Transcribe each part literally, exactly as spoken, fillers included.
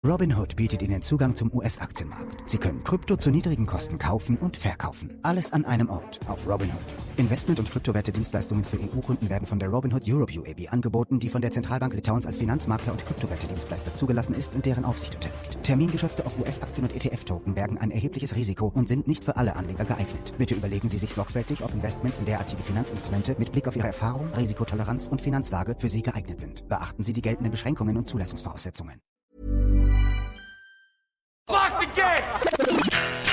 Robinhood bietet Ihnen Zugang zum U S-Aktienmarkt. Sie können Krypto zu niedrigen Kosten kaufen und verkaufen. Alles an einem Ort auf Robinhood. Investment- und Kryptowerte-Dienstleistungen für E U-Kunden werden von der Robinhood Europe U A B angeboten, die von der Zentralbank Litauens als Finanzmakler und Kryptowerte-Dienstleister zugelassen ist und deren Aufsicht unterliegt. Termingeschäfte auf U S-Aktien und E T F-Token bergen ein erhebliches Risiko und sind nicht für alle Anleger geeignet. Bitte überlegen Sie sich sorgfältig, ob Investments in derartige Finanzinstrumente mit Blick auf Ihre Erfahrung, Risikotoleranz und Finanzlage für Sie geeignet sind. Beachten Sie die geltenden Beschränkungen und Zulassungsvoraussetzungen. Lock the gate!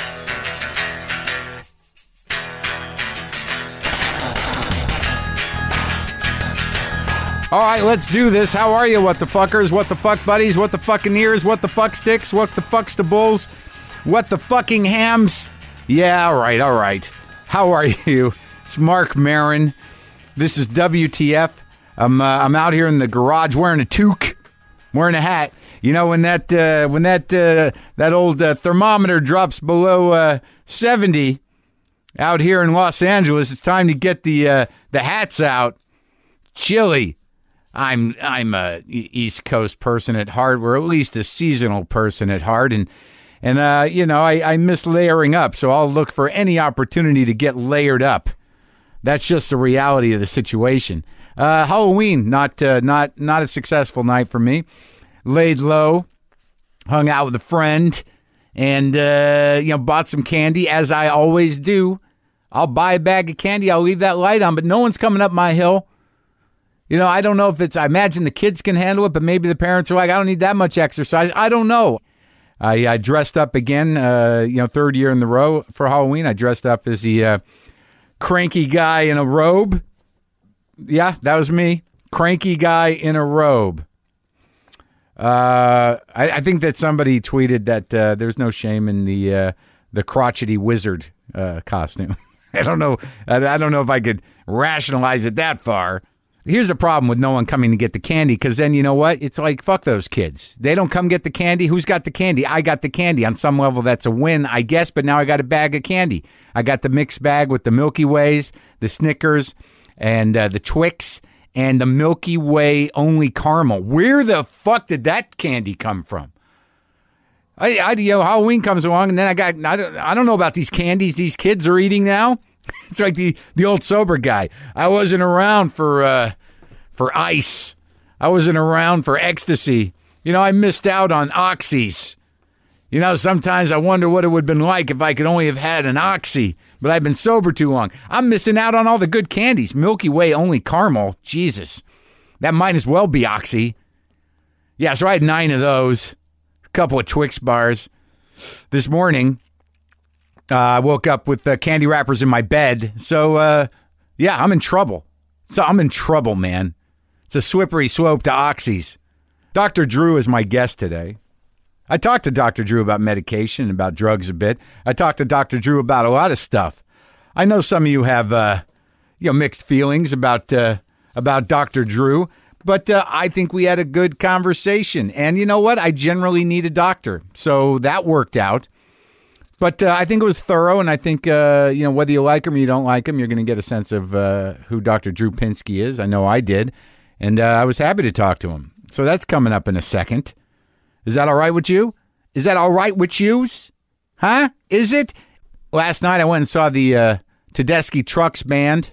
All right, let's do this. How are you, what the fuckers? What the fuck buddies? What the fucking ears? What the fuck sticks? What the fucks the bulls? What the fucking hams? Yeah, all right, all right. How are you? It's Mark Maron. This is W T F. I'm uh, I'm out here in the garage wearing a toque, wearing a hat. You know, when that uh, when that uh, that old uh, thermometer drops below uh, seventy out here in Los Angeles, it's time to get the uh, the hats out. Chilly. I'm I'm a East Coast person at heart, or at least a seasonal person at heart, and and uh, you know I, I miss layering up, so I'll look for any opportunity to get layered up. That's just the reality of the situation. Uh, Halloween, not uh, not not a successful night for me. Laid low, hung out with a friend, and, uh, you know, bought some candy, as I always do. I'll buy a bag of candy, I'll leave that light on, but no one's coming up my hill. You know, I don't know if it's, I imagine the kids can handle it, but maybe the parents are like, I don't need that much exercise. I don't know. I, I dressed up again, uh, you know, third year in the row for Halloween. I dressed up as the uh, cranky guy in a robe. Yeah, that was me. Cranky guy in a robe. Uh, I, I think that somebody tweeted that uh, there's no shame in the uh, the crotchety wizard uh, costume. I don't know. I, I don't know if I could rationalize it that far. Here's the problem with no one coming to get the candy, because then you know what? It's like, fuck those kids. They don't come get the candy. Who's got the candy? I got the candy. On some level, that's a win, I guess. But now I got a bag of candy. I got the mixed bag with the Milky Ways, the Snickers, and uh, the Twix. And the Milky Way only caramel. Where the fuck did that candy come from? I, I, you know, Halloween comes along, and then I got, I don't, I don't know about these candies these kids are eating now. It's like the, the old sober guy. I wasn't around for, uh, for ice. I wasn't around for ecstasy. You know, I missed out on oxys. You know, sometimes I wonder what it would have been like if I could only have had an oxy. But I've been sober too long. I'm missing out on all the good candies. Milky Way only caramel. Jesus. That might as well be Oxy. Yeah, so I had nine of those. A couple of Twix bars. This morning, uh, I woke up with uh, candy wrappers in my bed. So, uh, yeah, I'm in trouble. So I'm in trouble, man. It's a slippery slope to Oxys. Doctor Drew is my guest today. I talked to Doctor Drew about medication and about drugs a bit. I talked to Doctor Drew about a lot of stuff. I know some of you have, uh, you know, mixed feelings about uh, about Doctor Drew, but uh, I think we had a good conversation. And you know what? I generally need a doctor, so that worked out. But uh, I think it was thorough, and I think, uh, you know, whether you like him or you don't like him, you're going to get a sense of uh, who Doctor Drew Pinsky is. I know I did, and uh, I was happy to talk to him. So that's coming up in a second. Is that all right with you? Is that all right with yous? Huh? Is it? Last night I went and saw the uh, Tedeschi Trucks Band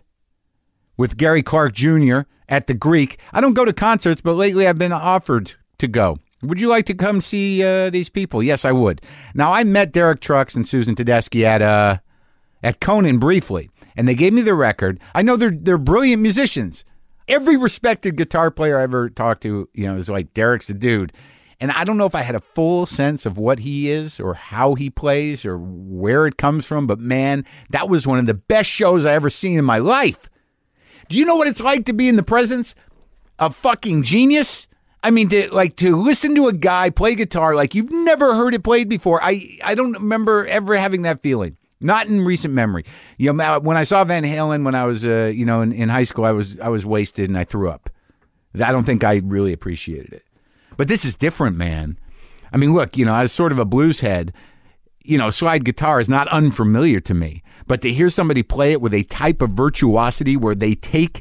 with Gary Clark Junior at the Greek. I don't go to concerts, but lately I've been offered to go. Would you like to come see uh, these people? Yes, I would. Now, I met Derek Trucks and Susan Tedeschi at uh, at Conan briefly, and they gave me the record. I know they're they're brilliant musicians. Every respected guitar player I ever talked to, you know, is like, Derek's the dude. And I don't know if I had a full sense of what he is or how he plays or where it comes from, but man, that was one of the best shows I ever seen in my life. Do you know what it's like to be in the presence of fucking genius? I mean, to like to listen to a guy play guitar like you've never heard it played before. I, I don't remember ever having that feeling. Not in recent memory. You know, when I saw Van Halen when I was, uh, you know, in, in high school, I was I was wasted and I threw up. I don't think I really appreciated it. But this is different, man. I mean, look, you know, I was sort of a blues head. You know, slide guitar is not unfamiliar to me. But to hear somebody play it with a type of virtuosity where they take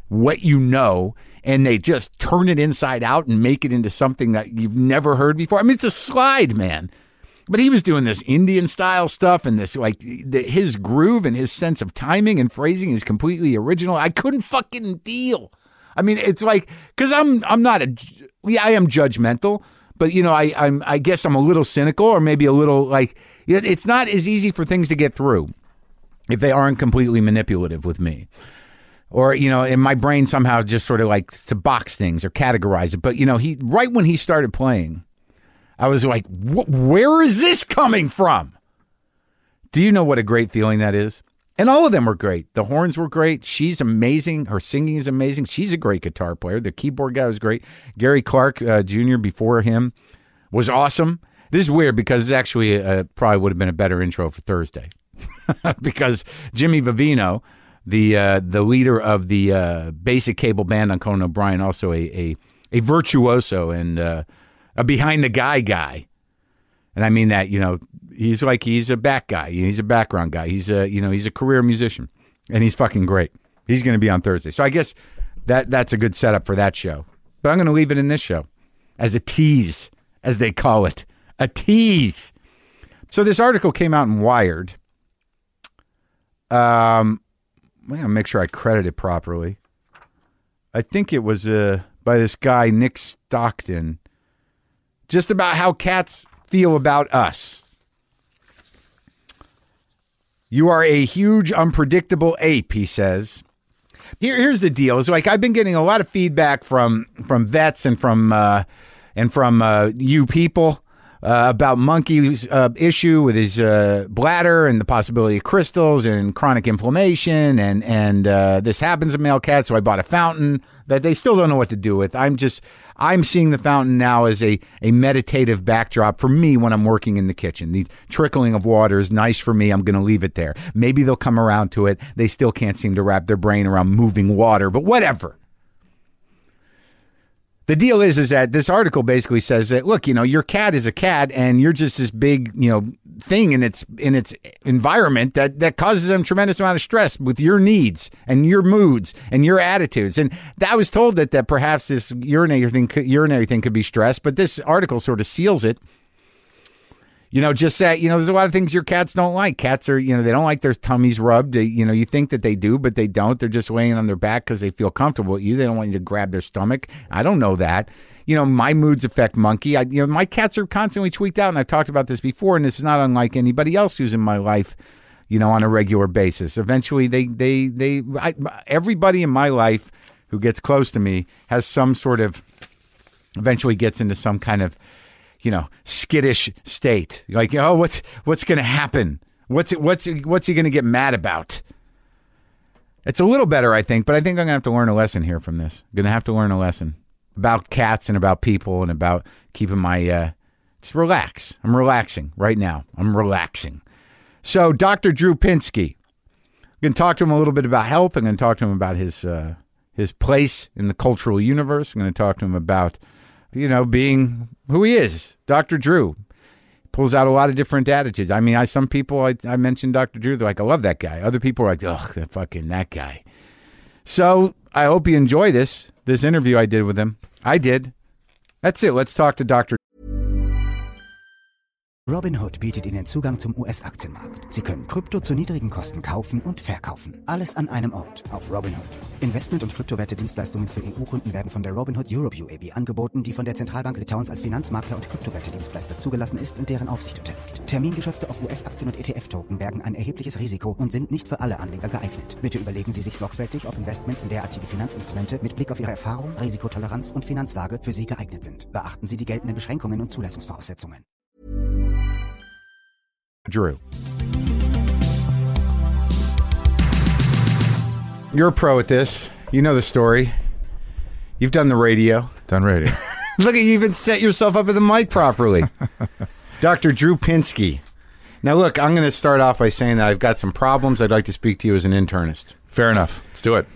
what you know, and they just turn it inside out and make it into something that you've never heard before. I mean, it's a slide, man. But he was doing this Indian style stuff, and this like the, his groove and his sense of timing and phrasing is completely original. I couldn't fucking deal. I mean, it's like, because I'm I'm not a yeah, I am judgmental, but you know, I I'm I guess I'm a little cynical, or maybe a little like it's not as easy for things to get through if they aren't completely manipulative with me. Or, you know, in my brain somehow just sort of like to box things or categorize it. But, you know, he right when he started playing, I was like, where is this coming from? Do you know what a great feeling that is? And all of them were great. The horns were great. She's amazing. Her singing is amazing. She's a great guitar player. The keyboard guy was great. Gary Clark uh, Junior before him was awesome. This is weird because it's actually uh, probably would have been a better intro for Thursday. Because Jimmy Vivino, the uh, the leader of the uh, basic cable band on Conan O'Brien, also a a, a virtuoso and uh, a behind the guy guy, and I mean that, you know, he's like he's a back guy, he's a background guy, he's a you know he's a career musician, and he's fucking great. He's going to be on Thursday, so I guess that that's a good setup for that show. But I'm going to leave it in this show as a tease, as they call it, a tease. So this article came out in Wired. Um, I'm going to make sure I credit it properly. I think it was uh, by this guy, Nick Stockton, just about how cats feel about us. You are a huge, unpredictable ape, he says. Here, here's the deal. It's like I've been getting a lot of feedback from from vets and from uh, and from uh, you people uh, about Monkey's uh, issue with his uh, bladder and the possibility of crystals and chronic inflammation, and and uh, this happens in male cats. So I bought a fountain that they still don't know what to do with. I'm just I'm seeing the fountain now as a a meditative backdrop for me when I'm working in the kitchen. The trickling of water is nice for me. I'm going to leave it there. Maybe they'll come around to it. They still can't seem to wrap their brain around moving water, but whatever. The deal is, is that this article basically says that, look, you know, your cat is a cat and you're just this big, you know, thing in its in its environment that, that causes them tremendous amount of stress with your needs and your moods and your attitudes. And I was told that, that perhaps this urinary thing, urinary thing could be stress, but this article sort of seals it. You know, just that, you know, there's a lot of things your cats don't like. Cats are, you know, they don't like their tummies rubbed. They, you know, you think that they do, but they don't. They're just laying on their back because they feel comfortable with you. They don't want you to grab their stomach. I don't know that. You know, my moods affect Monkey. I, you know, my cats are constantly tweaked out, and I've talked about this before, and this is not unlike anybody else who's in my life, you know, on a regular basis. Eventually, they, they, they, I, everybody in my life who gets close to me has some sort of, eventually gets into some kind of, you know, skittish state. Like, oh, what's what's going to happen? What's what's what's he going to get mad about? It's a little better, I think, but I think I'm going to have to learn a lesson here from this. I'm going to have to learn a lesson about cats and about people and about keeping my, uh, just relax. I'm relaxing right now. I'm relaxing. So Doctor Drew Pinsky, I'm going to talk to him a little bit about health. I'm going to talk to him about his, uh, his place in the cultural universe. I'm going to talk to him about, you know, being who he is. Doctor Drew pulls out a lot of different attitudes. I mean, I some people, I, I mentioned Doctor Drew, they're like, I love that guy. Other people are like, ugh, that fucking that guy. So I hope you enjoy this, this interview I did with him. I did. That's it. Let's talk to Doctor Robinhood bietet Ihnen Zugang zum U S-Aktienmarkt. Sie können Krypto zu niedrigen Kosten kaufen und verkaufen. Alles an einem Ort auf Robinhood. Investment- und Kryptowerte-Dienstleistungen für E U-Kunden werden von der Robinhood Europe U A B angeboten, die von der Zentralbank Litauens als Finanzmakler und Kryptowerte-Dienstleister zugelassen ist und deren Aufsicht unterliegt. Termingeschäfte auf U S-Aktien und E T F-Token bergen ein erhebliches Risiko und sind nicht für alle Anleger geeignet. Bitte überlegen Sie sich sorgfältig, ob Investments in derartige Finanzinstrumente mit Blick auf Ihre Erfahrung, Risikotoleranz und Finanzlage für Sie geeignet sind. Beachten Sie die geltenden Beschränkungen und Zulassungsvoraussetzungen. Drew. You're a pro at this. You know the story. You've done the radio. Done radio. Look at you, even set yourself up at the mic properly. Doctor Drew Pinsky. Now, look, I'm going to start off by saying that I've got some problems. I'd like to speak to you as an internist. Fair enough. Let's do it.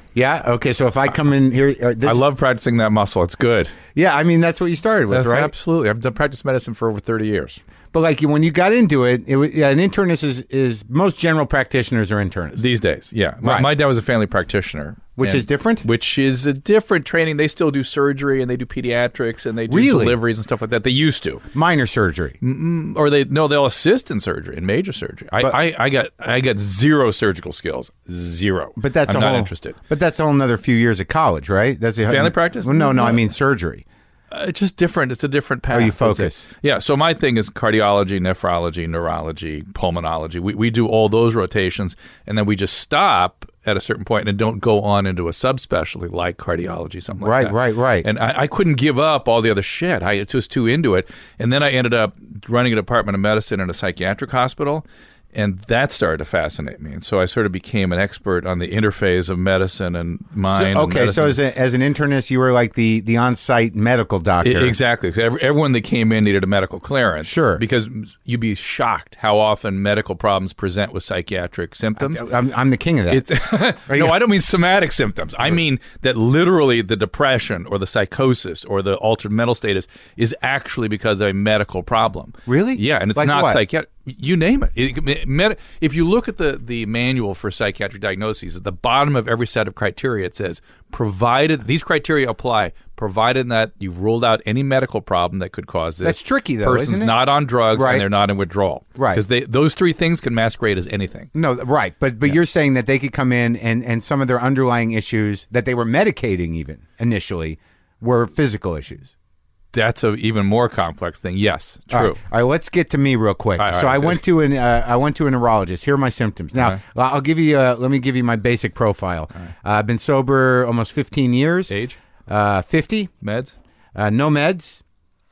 Yeah. Okay. So if I come in here, uh, this, I love practicing that muscle. It's good. Yeah. I mean, that's what you started with, That's right? Absolutely. I've done practiced medicine for over thirty years. But like when you got into it, it was, yeah, an internist is, is most general practitioners are internists. These days, yeah. My, Right. my dad was a family practitioner. Which and- is different? Which is a different training. They still do surgery and they do pediatrics and they do Really? deliveries and stuff like that. They used to. Minor surgery. Or they no, they'll assist in surgery, in major surgery. I, But- I, I got I got zero surgical skills. Zero. But that's I'm a not whole, interested. But that's a whole another few years of college, right? That's a, Family practice? Well, no, no, I No. mean surgery. Uh, it's just different. It's a different path. you That's focus. it. Yeah. So my thing is cardiology, nephrology, neurology, pulmonology. We we do all those rotations, and then we just stop at a certain point and don't go on into a subspecialty like cardiology, something like Right, that. right, right. And I, I couldn't give up all the other shit. I was too into it, and then I ended up running a department of medicine in a psychiatric hospital. And that started to fascinate me. And so I sort of became an expert on the interface of medicine and mind. So, and okay, so medicine. as, a, as an internist, you were like the, the on-site medical doctor. I- exactly. 'Cause every- everyone that came in needed a medical clearance. Sure. Because you'd be shocked how often medical problems present with psychiatric symptoms. I'm, I'm the king of that. It's no, I don't mean somatic symptoms. I mean that literally the depression or the psychosis or the altered mental status is actually because of a medical problem. Really? Yeah, and it's Like not what? psychiatric. You name it. It- it- med- If you look at the, the manual for psychiatric diagnoses, at the bottom of every set of criteria, it says, provided these criteria apply, provided that you've ruled out any medical problem that could cause this. That's tricky, though, Person's isn't it? not on drugs Right. and they're not in withdrawal. Right. Because they those three things can masquerade as anything. No, right. But but you're saying that they could come in and, and some of their underlying issues that they were medicating even initially were physical issues. That's a even more complex thing. Yes, true. All right, all right, let's get to me real quick. All right, all so right, I so- went to an uh, I went to a neurologist. Here are my symptoms. Now All right. well, I'll give you uh, let me give you my basic profile. Uh, I've been sober almost fifteen years. Age? Uh, fifty. Meds? Uh, no meds,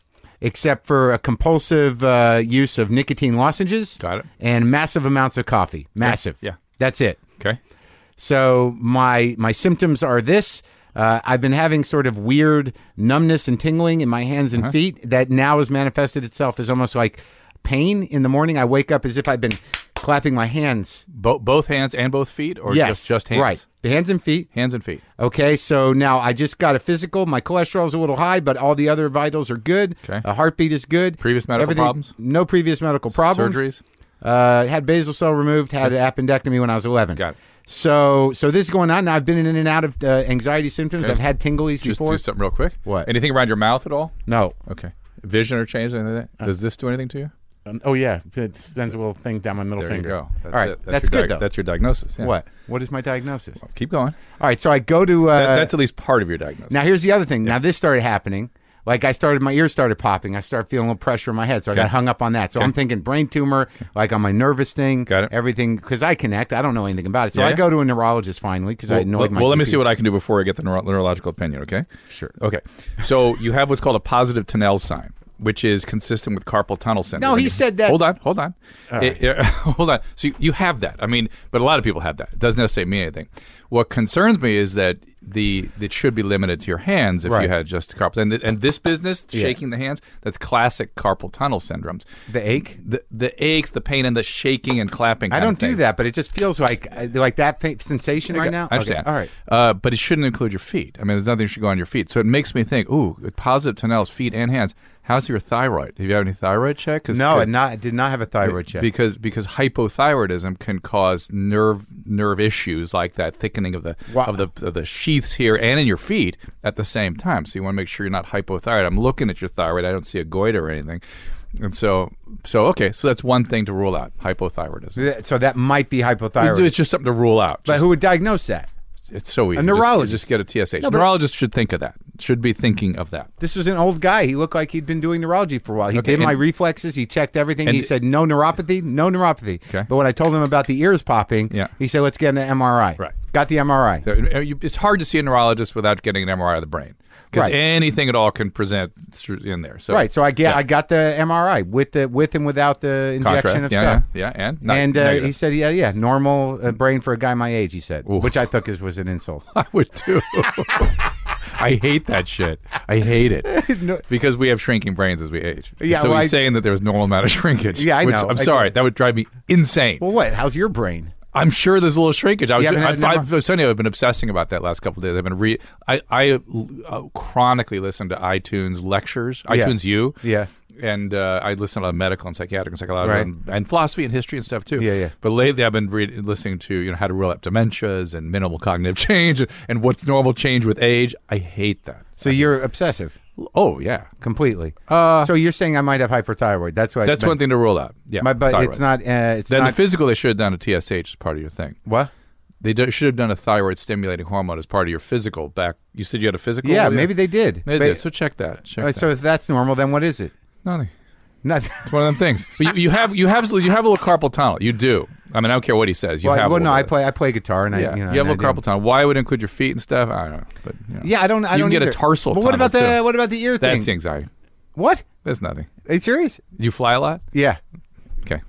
except for a compulsive uh, use of nicotine lozenges. Got it. And massive amounts of coffee. Massive. Yeah. That's it. Okay. So my my symptoms are this. Uh, I've been having sort of weird numbness and tingling in my hands and feet that now has manifested itself as almost like pain in the morning. I wake up as if I've been clapping my hands. Bo- both hands and both feet, or yes, just, just hands? right. The hands and feet. Hands and feet. Okay, so now I just got a physical. My cholesterol's a little high, but all the other vitals are good. Okay. A heartbeat is good. Previous medical Everything- problems? No previous medical problems. Surgeries? Uh, had basal cell removed. Had an appendectomy when I was eleven. Got it. So, so this is going on. Now I've been in and out of uh, anxiety symptoms. Okay. I've had tinglies Just before. do something real quick. What? Anything around your mouth at all? No. Okay. Vision or change, anything like that? Does this do anything to you? Um, oh yeah, it sends a little thing down my middle There finger. you go. That's All right, it. that's, your good di- though. That's your diagnosis. Yeah. What? What is my diagnosis? Keep going. All right, so I go to. Uh, That- that's at least part of your diagnosis. now here's the other thing. Now this started happening. Like I started, my ears started popping. I started feeling a little pressure in my head, so I Okay. got hung up on that. So Okay. I'm thinking brain tumor, like on my nervous thing. Got it. Everything, because I connect. I don't know anything about it. So Yeah, I yeah. go to a neurologist finally because I well, annoyed well, my well, let me G P. see what I can do before I get the neuro- neurological opinion, okay? Sure. Okay. So you have what's called a positive Tinel sign, which is consistent with carpal tunnel syndrome. No, he You- said that- Hold on, hold on. It- it- hold on. So you, you have that. I mean, but a lot of people have that. It doesn't necessarily mean anything. What concerns me is that the it should be limited to your hands if Right. you had just carpal. And, th- and this business, Yeah. shaking the hands, that's classic carpal tunnel syndromes. The ache. The the aches, the pain, and the shaking and clapping. I kind don't of thing. do that, but it just feels like uh, like that fa- sensation right Okay, now. I understand. Okay, all right. Uh, but it shouldn't include your feet. I mean, there's nothing that should go on your feet. So it makes me think, ooh, with positive Tinel's feet and hands, how's your thyroid? Have you had any thyroid check? 'Cause- No, 'cause- I not I did not have a thyroid check. Because because hypothyroidism can cause nerve nerve issues like that thickening of the Wow. of the of the sheaths here and in your feet at the same time. So you want to make sure you're not hypothyroid. I'm looking at your thyroid. I don't see a goiter or anything. And so so okay, so that's one thing to rule out, hypothyroidism. Th- so that might be hypothyroid. It's just something to rule out. But Just- who would diagnose that? It's so easy. A Just- neurologist. Just, get a T S H. No, but- Neurologist should think of that. Should be thinking of that. This was an old guy. He looked like he'd been doing neurology for a while. He Okay, did my and- reflexes. He checked everything. and- He said no neuropathy, no neuropathy. Okay. But when I told him about the ears popping, Yeah. he said, let's get an M R I. Right. Got the M R I. So, uh, you- it's hard to see a neurologist without getting an M R I of the brain because Right. anything at all can present through in there. So Right. So I get yeah. I got the M R I with the with and without the injection Contrast. of yeah, stuff. yeah, yeah, and Not And uh, negative. he said, yeah, yeah, normal uh, brain for a guy my age, he said, Oof. which I took as was an insult. I would too. I hate that shit. I hate it No. because we have shrinking brains as we age. Yeah, so well, he's I- saying that there's normal amount of shrinkage. Yeah, I which, know. I'm I- sorry, that would drive me insane. Well, what? How's your brain? I'm sure there's a little shrinkage. I was, You just, haven't I, had I've, I've, I've been obsessing about that last couple of days. I've been re. I, I uh, chronically listen to iTunes lectures, Yeah. iTunes U. Yeah. And uh, I listen to a lot of medical and psychiatric and psychological Right. and, and philosophy and history and stuff too. Yeah, yeah. But lately, I've been re- listening to you know how to rule out dementias and minimal cognitive change and what's normal change with age. I hate that. So you're obsessive Oh yeah, completely. Uh, so you're saying I might have hyperthyroid. That's why. that's one thing to rule out. Yeah, My, but thyroid. it's not. Uh, it's Then not. the physical, they should have done a T S H as part of your thing. What? They do, should have done a thyroid stimulating hormone as part of your physical. Back, you said you had a physical. Yeah, with you? maybe they did. They But- did. So check that. Check All right, that. so if that's normal, then what is it? Nothing. Not. It's one of them things. But you, you have you have you have a little carpal tunnel. You do. I mean, I don't care what he says. You well, have. well a no, little I bit. play. I play guitar, and Yeah, I. You, know, you have a and little I do- carpal tunnel. Why would it include your feet and stuff? I don't know. But you know. Yeah, I don't. I You don't can get either. a tarsal But what tunnel, about the? too. What about the ear thing? That's the anxiety. What? That's nothing. Are you serious? You fly a lot? Yeah. Okay.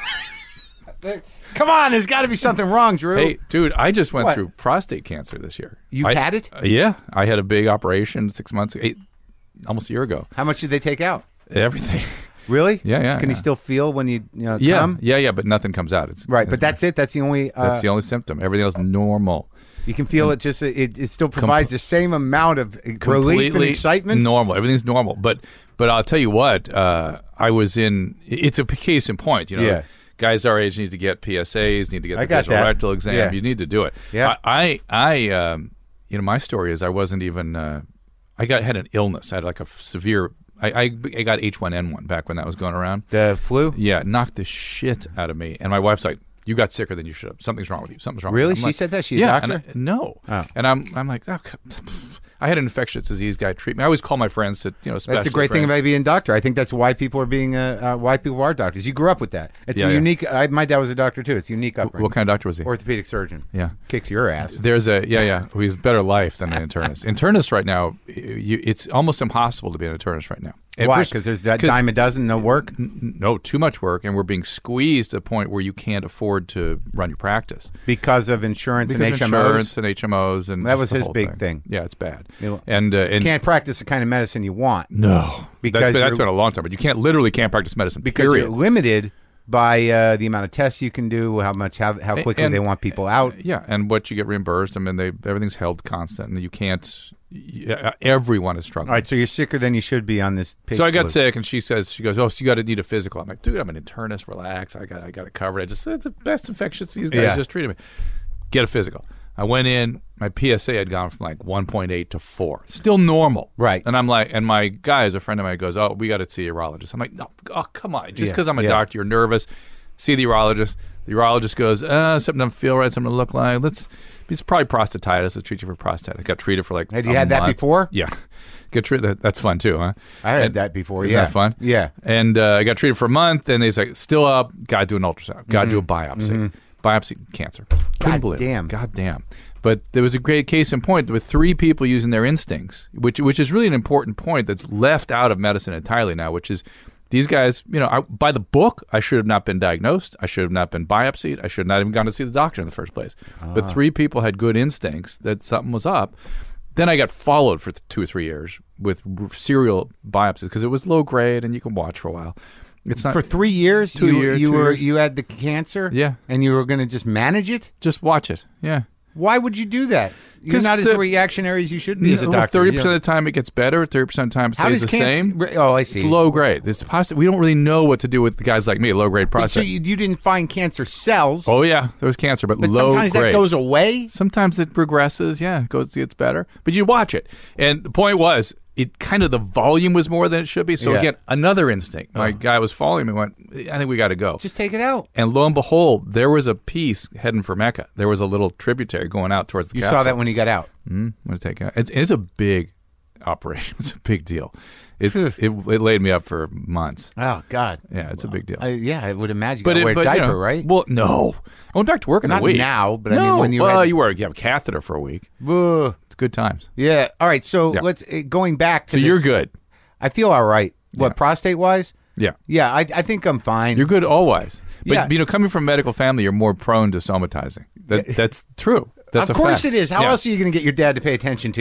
Come on, there's got to be something wrong, Drew. Hey, dude, I just went What? through prostate cancer this year. You I- had it? Uh, yeah, I had a big operation six months, eight, almost a year ago. How much did they take out? Everything. Really? Yeah, yeah, Can you yeah. still feel when you, you know, Yeah, come? yeah, yeah, but nothing comes out. It's Right, it's- but that's it. That's the only. Uh, that's the only symptom. Everything else normal. you can feel it. Just it. It still provides the same amount of relief and Completely excitement. Normal. Everything's normal. But but I'll tell you what. Uh, I was in. It's a case in point. You know, Yeah. guys our age need to get P S As, need to get I the got digital that. rectal exam. Yeah. You need to do it. Yeah. I I, I um, you know, my story is I wasn't even. Uh, I got had an illness. I had like a f- severe. I, I I got H one N one back when that was going around. The flu. Yeah, it knocked the shit out of me. And my wife's like, "You got sicker than you should have. Something's wrong with you. Something's wrong." Really? with you. I'm She like, said that? She a yeah, doctor? and I- no. Oh. And I'm I'm like, oh, c- I had an infectious disease guy treat me. I always call my friends to you know. That's a great thing about being a doctor. I think that's why people are being uh, uh, why people are doctors. You grew up with that. It's Yeah, a yeah. unique. I, my dad was a doctor too. It's a unique upbringing. What kind of doctor was he? Orthopedic surgeon. Yeah. Kicks your ass. There's a yeah yeah. He's better life than an internist. Internist right now, you, it's almost impossible to be an internist right now. At Why? first- Because there's that 'cause- dime a dozen, no work. n- no, too much work, and we're being squeezed to the point where you can't afford to run your practice. Because of insurance Because and of H M Os. insurance and H M Os and That just was the his whole big thing. Yeah, it's bad. You And uh, and Can't practice the kind of medicine you want. no, Because that's been, that's you're- been a long time. But you can't literally can't practice medicine. Because period. you're limited by uh, the amount of tests you can do, how much, how, how quickly And- they want people out. Yeah, and what you get reimbursed. I mean, they everything's held constant, and you can't. y- Everyone is struggling. All right, so you're sicker than you should be on this. Pig So I got flu. sick, and she says, she goes, "Oh, so you got to need a physical." I'm like, "Dude, I'm an internist. Relax. I got, I got it covered. I just, it's the best infectious disease guys Yeah. just treated me. Get a physical." I went in. My P S A had gone from like one point eight to four. Still normal, Right. And I'm like, and my guy is a friend of mine. Goes, "Oh, we got to see a urologist." I'm like, "No, oh, come on. Just Yeah, because I'm a yeah. doctor, you're nervous. See the urologist." The urologist goes, uh, "Something doesn't feel right. Something to look like. Let's." It's probably prostatitis. Let's treat you for prostatitis. I got treated for like. Had you a had that month. before? Yeah. Get treated. That's fun too, huh? I had And- that before. Isn't yeah. that fun? Yeah. And uh, I got treated for a month, and they say, still up, got to do an ultrasound, got to do a Mm-hmm. biopsy. Biopsy, cancer. Couldn't God believe damn. it. God damn. But there was a great case in point with three people using their instincts, which which is really an important point that's left out of medicine entirely now, which is these guys, you know, I, by the book, I should have not been diagnosed. I should have not been biopsied. I should have not even gone to see the doctor in the first place. But three people had good instincts that something was up. Then I got followed for th- two or three years with r- serial biopsies because it was low grade and you can watch for a while. It's not For three years, Two you, year- you two were years. you had the cancer. Yeah. And you were going to just manage it. just watch it. Yeah. Why would you do that? You're 'Cause not as the- reactionary as you should be as a Well, doctor. thirty You percent know. of the time it gets better. Thirty percent of the time it How stays does the cancer? same. Oh, I see. It's low grade. It's possible. We don't really know what to do with the guys like me, low grade But so prostate. you, you didn't find cancer cells. Oh yeah, there was cancer, but, but low sometimes grade. that goes away. Sometimes it regresses. Yeah, it goes gets better. But you watch it, and the point was, it kind of the volume was more than it should be. So Yeah. again, another instinct. My guy was following me. Went, I think we got to go. Just take it out. And lo and behold, there was a piece heading for Mecca. There was a little tributary going out towards the You capsule. saw that when you got out. Mm, I'm gonna take it. It's, it's a big operation. It's a big deal. It's, Phew. it, it laid me up for months. Oh God. Yeah, it's a big deal. I, yeah, I would imagine. but you it, wear a but, diaper, you know, right? Well, no. I went back to work in Not a week. now, but I no. mean when you well, had- you wear you have a catheter for a week. Ugh. It's good times. Yeah. All right. So Yeah. let's uh, going back to. So this, you're good. I feel all right. What Yeah. prostate wise? Yeah, Yeah, I, I think I'm fine. you're good always. But Yeah. you know, coming from a medical family, you're more prone to somatizing. That that's true. That's of a course fact. it is. How Yeah. else are you going to get your dad to pay attention to you?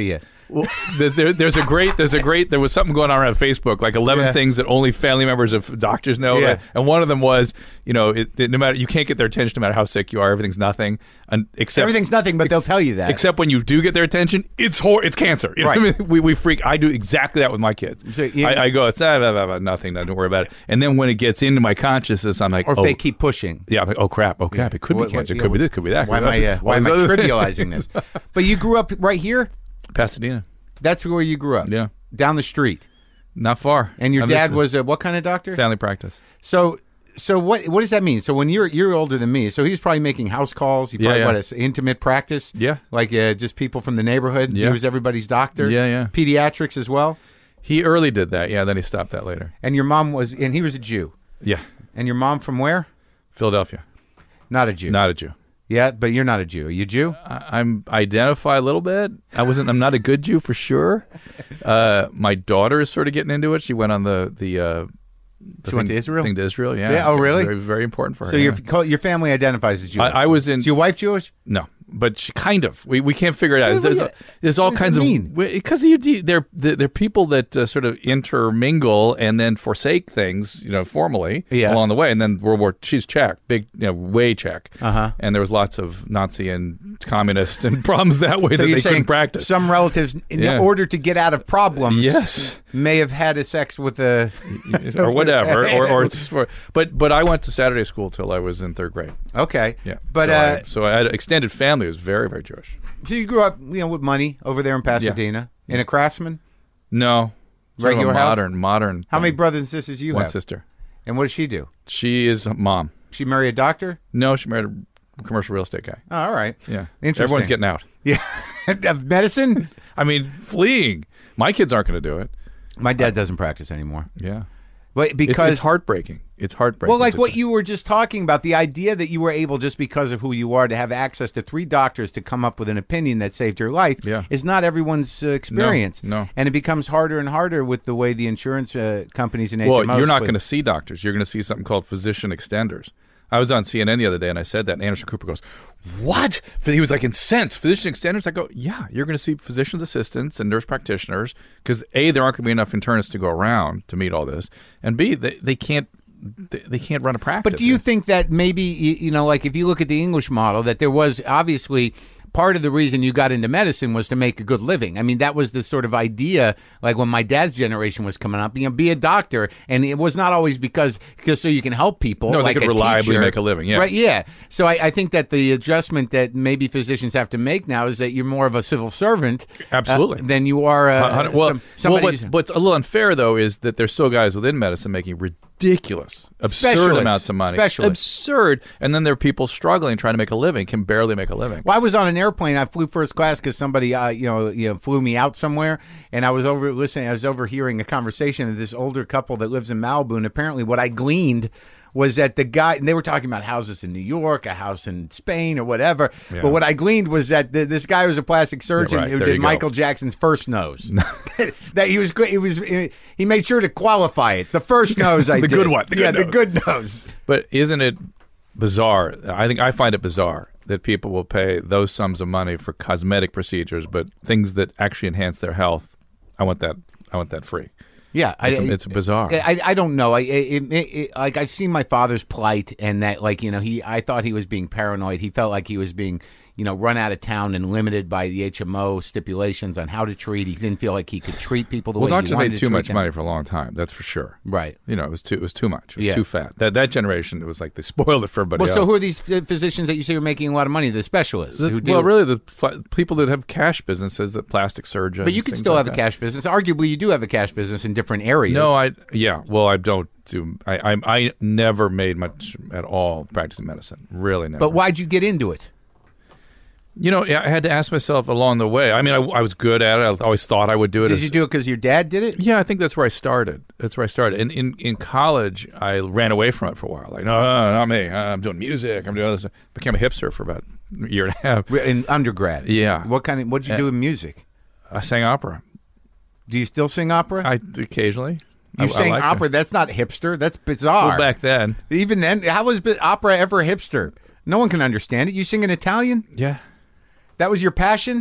Well, there, there's a great, there's a great, there was something going on around Facebook, like eleven Yeah. things that only family members of doctors know. Yeah. Right? And one of them was, you know, it, it, no matter, you can't get their attention no matter how sick you are. Everything's nothing. And except Everything's nothing, but they'll tell you that. Except when you do get their attention, it's hor- it's cancer. You know Right. what I mean? We, we freak. I do exactly that with my kids. So, yeah. I, I go, it's ah, blah, blah, blah, nothing, don't worry about it. And then when it gets into my consciousness, I'm like, or if oh, they keep pushing. yeah, I'm like, oh crap, oh crap, it could What- be what- cancer, it yeah, could be what- this, could be that. Why am could I, be uh, that. why am I All these other- trivializing this? But you grew up right here? Pasadena. That's where you grew up? Yeah. Down the street. Not far. And your I'm dad just- was a what kind of doctor? family practice. So, so what? What does that mean? So when you're you're older than me, so he was probably making house calls. He Yeah, probably yeah. what a intimate practice. Yeah. like uh, just people from the neighborhood. He Yeah. was everybody's doctor. Yeah, yeah. Pediatrics as well. He early did that, yeah. Then he stopped that later. And your mom was, and he was a Jew. Yeah, And your mom from where? Philadelphia. Not a Jew. Not a Jew. Yeah, but you're not a Jew. Are you Jew? I, I'm identify a little bit. I wasn't. I'm not a good Jew for sure. Uh, my daughter is sort of getting into it. She went on the the. Uh, the She went thing- to Israel? Thing to Israel, yeah. Yeah, oh, really? Very, very important for her. So yeah. your your family identifies as Jewish. I, I was in. Is your wife Jewish? No, but she, kind of. We we can't figure it out. What- There's, what- there's all what does kinds it of mean? because you do- they're they're people that uh, sort of intermingle and then forsake things, you know, formally Yeah. along the way. And then World War, she's Czech, big, you know, way Czech. Uh-huh. And there was lots of Nazi and communist and problems that way So that you're they saying couldn't practice. some relatives, in Yeah. order to get out of problems, Yes. may have had a sex with a or whatever, or, or it's for, but but I went to Saturday school till I was in third grade. Okay. Yeah, But so, uh, I, so I had an extended family. It was very very Jewish. so you grew up, you know, with money over there in Pasadena, in a craftsman. No, sort of a Regular house? modern modern. How many thing. brothers and sisters do you One have? sister. And what does she do? She is a mom. She marry a doctor? No, she married a commercial real estate guy. Oh, all right. Yeah, Interesting. Everyone's getting out. Yeah. Of medicine? I mean, fleeing. My kids aren't going to do it. My dad doesn't practice anymore. Yeah, But it's, because it's heartbreaking. It's heartbreaking. Well, like to what say. you were just talking about, the idea that you were able, just because of who you are, to have access to three doctors to come up with an opinion that saved your life Yeah. is not everyone's uh, experience. no. And it becomes harder and harder with the way the insurance uh, companies and Well, H M Os you're not put- going to see doctors. You're going to see something called physician extenders. I was on C N N the other day and I said that, and Anderson Cooper goes, "What?" He was like incensed. Physician extenders? I go, "Yeah, you're going to see physician's assistants and nurse practitioners because A, there aren't going to be enough internists to go around to meet all this, and B, they, they can't they, they can't run a practice." But do you think that maybe, you, you know, like if you look at the English model, that there was obviously part of the reason you got into medicine was to make a good living? I mean, that was the sort of idea, like when my dad's generation was coming up, you know, be a doctor. And it was not always because, because so you can help people. No, they like could a reliably teacher. make a living, yeah. Right, yeah. So I, I think that the adjustment that maybe physicians have to make now is that you're more of a civil servant. Absolutely. Uh, than you are uh, Uh, well, some, well somebody what's, what's a little unfair, though, is that there's still guys within medicine making ridiculous, absurd Specialists. amounts of money. Specialists. Absurd. And then there are people struggling, trying to make a living, can barely make a living. Well, I was on an airplane. I flew first class because somebody, uh, you know, you know, flew me out somewhere, and I was over listening. I was overhearing a conversation of this older couple that lives in Malibu, and apparently, what I gleaned was that the guy, and they were talking about houses in New York, a house in Spain, or whatever. Yeah. But what I gleaned was that the, this guy was a plastic surgeon right. who There did you go. Michael Jackson's first nose. That he was, he was, he made sure to qualify it. The first nose, I The did. good one, the yeah, good the nose. good nose. But isn't it bizarre? I think I find it bizarre that people will pay those sums of money for cosmetic procedures, but things that actually enhance their health, I want that. I want that free. Yeah, It's, I, it's bizarre. I, I don't know. I it, it, it, like I've seen my father's plight, and that like you know he I thought he was being paranoid. He felt like he was being you know run out of town and limited by the H M O stipulations on how to treat. He didn't feel like he could treat people the well, way he doctors wanted made to too treat much them. money for a long time. That's for sure. Right. You know, it was too. It was too much. It was Yeah. too fat. That that generation, it was like they spoiled it for everybody Well, else. so who are these uh, physicians that you say are making a lot of money? The specialists who do. well, really, the pl- people that have cash businesses, that plastic surgeons. but you can things still like have a that. cash business. Arguably, you do have a cash business in different areas. No, I yeah. Well, I don't do. I I, I never made much at all practicing medicine. Really, never. But why'd you get into it? You know, I had to ask myself along the way. I mean, I, I was good at it. I always thought I would do it. Did as- you do it because your dad did it? Yeah, I think that's where I started. That's where I started. And in, in college, I ran away from it for a while. Like, no, no, not me. I'm doing music. I'm doing this. Became a hipster for about a year and a half. In undergrad. Yeah. What kind of? What did you Uh, do in music? I sang opera. Do you still sing opera? I occasionally. You I, sang I like opera. it. That's not hipster. That's bizarre. Well, back then. Even then, how was bi- opera ever hipster? No one can understand it. You sing in Italian? Yeah. That was your passion?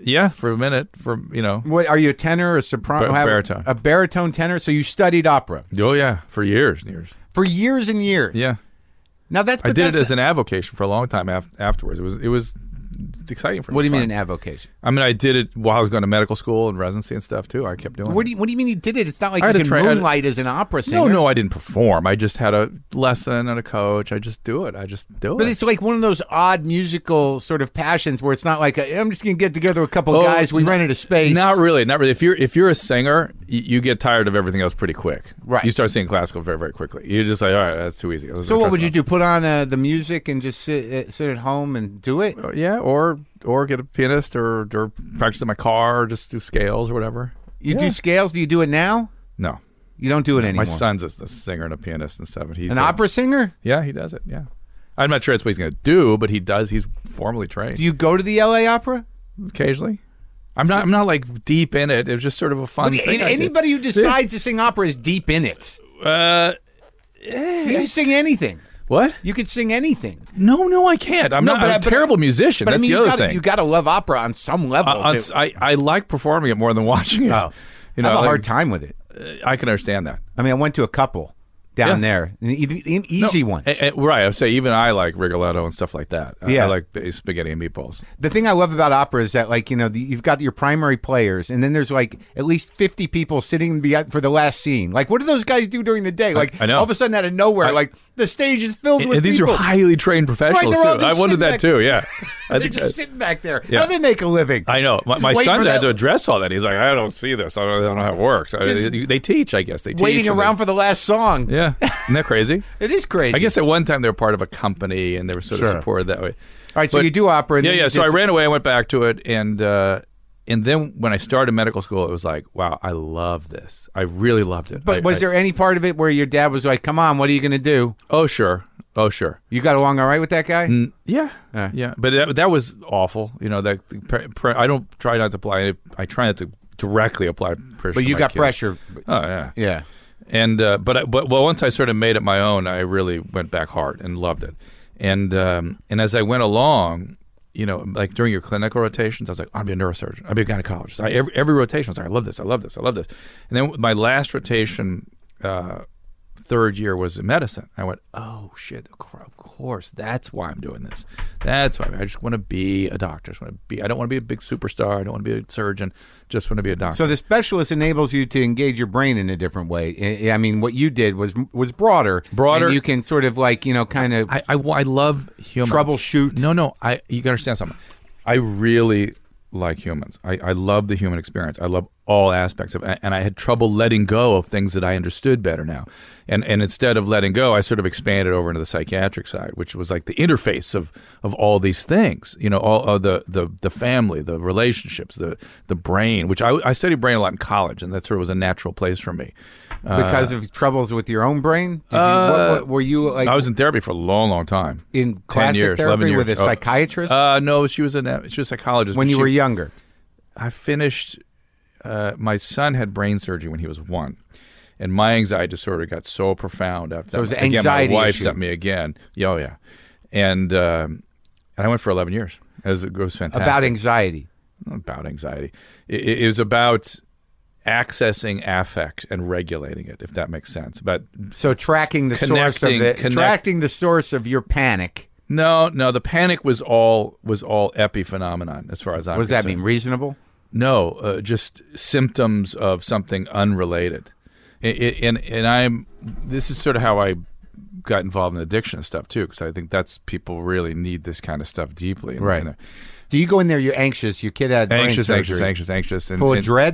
Yeah, for a minute. For you know, What are you, a tenor or a soprano? Ba- Have- baritone. A baritone tenor. So you studied opera oh yeah, for years and years. for years and years. Yeah, Now that's. I but did it that's- as an avocation for a long time af- afterwards. It was it was it's exciting for me. What do It's you fun. mean an avocation? I mean, I did it while I was going to medical school and residency and stuff too. I kept doing What it. do you What do you mean you did it? It's not like I you had can to try- I had- moonlight as an opera singer. No, no, I didn't perform. I just had a lesson and a coach. I just do it. I just do But it. it's like one of those odd musical sort of passions where it's not like a, I'm just going to get together a couple Oh, guys. We n- rented a space. Not really, not really. If you're if you're a singer, you, you get tired of everything else pretty quick. Right. You start singing classical very very quickly. You're just like, all right, that's too easy. Let's So go what try would you something do? Put on uh, the music and just sit uh, sit at home and do it? else. Yeah, or or get a pianist or or practice in my car or just do scales or whatever. You Yeah. do scales? Do you do it now? No, You don't do it anymore. my son's a, a singer and a pianist and stuff. And he's An like- opera singer? Yeah, he does it. Yeah, I'm not sure that's what he's going to do, but he does. He's formally trained. Do you go to the L A Opera? Occasionally. I'm not. I'm not like deep in it. It was just sort of a fun Look, thing. I did. anybody who decides to sing opera is deep in it. Uh, You can sing anything. what? You could sing anything. No, no, I can't. I'm No, not. but I'm I- a but- terrible musician. But That's I mean, the you other gotta, thing. you got to love opera on some level. Uh, on- too. I, I like performing it more than watching it. Oh. You I know, have a like, hard time with it. I can understand that. I mean, I went to a couple down Yeah. there, an e- an easy No, ones. eh, eh, right. I would say even I like Rigoletto and stuff like that. I, Yeah. I like b- spaghetti and meatballs. The thing I love about opera is that, like, you know, the, you've got your primary players, and then there's like at least fifty people sitting be- for the last scene. Like, what do those guys do during the day? Like, I know. all of a sudden, out of nowhere, I- like the stage is filled And, with and these people. are highly trained professionals they're all too. I just wondered sitting that back- too. Yeah, I They're think just that- sitting back there. Yeah. How do they make a living? I know. My, Just my wait son's for had that- to address all that. He's like, I don't see this. I don't, I don't know how it works. I- Just they, they teach, I guess. They teach. waiting and around they- for the last song. Yeah, isn't that crazy? It is crazy. I guess at one time they were part of a company and they were sort Sure. of supported that way. All right, so But- you do opera. And Yeah, then yeah. you So I just- ran away. I went back to it, and uh, and then when I started medical school, it was like, wow, I love this. I really loved it. But I- was I- there any part of it where your dad was like, "Come on, what are you going to do?" Oh, sure. Oh, sure. You got along all right with that guy? Mm, yeah, Uh. yeah. But that, that was awful. You know, that pre- pre- I don't try not to apply it. I try not to directly apply pressure. But to you my got kids. pressure. Oh yeah. Yeah. And uh, but I- but well, once I sort of made it my own, I really went back hard and loved it. And um, and as I went along, you know, like during your clinical rotations, I was like, I'll be a neurosurgeon. I'll be a gynecologist. I, every every rotation, I was like, I love this. I love this. I love this. And then my last rotation, uh, third year, was in medicine. I went, oh shit, of course, that's why I'm doing this. That's why I just want to be a doctor. I just want to be. I don't want to be a big superstar. I don't want to be a surgeon. Just want to be a doctor. So the specialist enables you to engage your brain in a different way. I I mean, what you did was was broader. Broader. And you can sort of like, you know, kind of. I, I, I love humans. Troubleshoot. No, no. I you gotta understand something. I really like humans. I, I love the human experience. I love all aspects of it. And I had trouble letting go of things that I understood better now. And and instead of letting go, I sort of expanded over into the psychiatric side, which was like the interface of, of all these things. You know, all of the, the the family, the relationships, the the brain, which I, I studied brain a lot in college, and that sort of was a natural place for me. because of troubles with your own brain? Did you, Uh, what, what, were you like I was in therapy for a long, long time. in ten classic years, therapy eleven years. with a Oh, psychiatrist Uh, no, she was a she was a psychologist. when but you she- were younger? I finished. Uh, my son had brain surgery when he was one, and my anxiety disorder got so profound after. So it was that. an anxiety Again, my wife issue. sent me again. Yeah, oh yeah, and um, and I went for eleven years. It was, it was fantastic. About anxiety. about anxiety. It, it was about accessing affect and regulating it, if that makes sense. But So tracking the source of Connecting- the connect- tracking the source of your panic. no, no, the panic was all was all epiphenomenon as far as I'm What does that concerned. mean? Reasonable? No, uh, just symptoms of something unrelated. I- I- And and I'm this is sort of how I got involved in addiction and stuff too, because I think that's people really need this kind of stuff deeply. And, Right. you know, Do you go in there? You're anxious. Your kid had brain anxious, anxious, surgery. anxious, anxious, and, Full and of dread.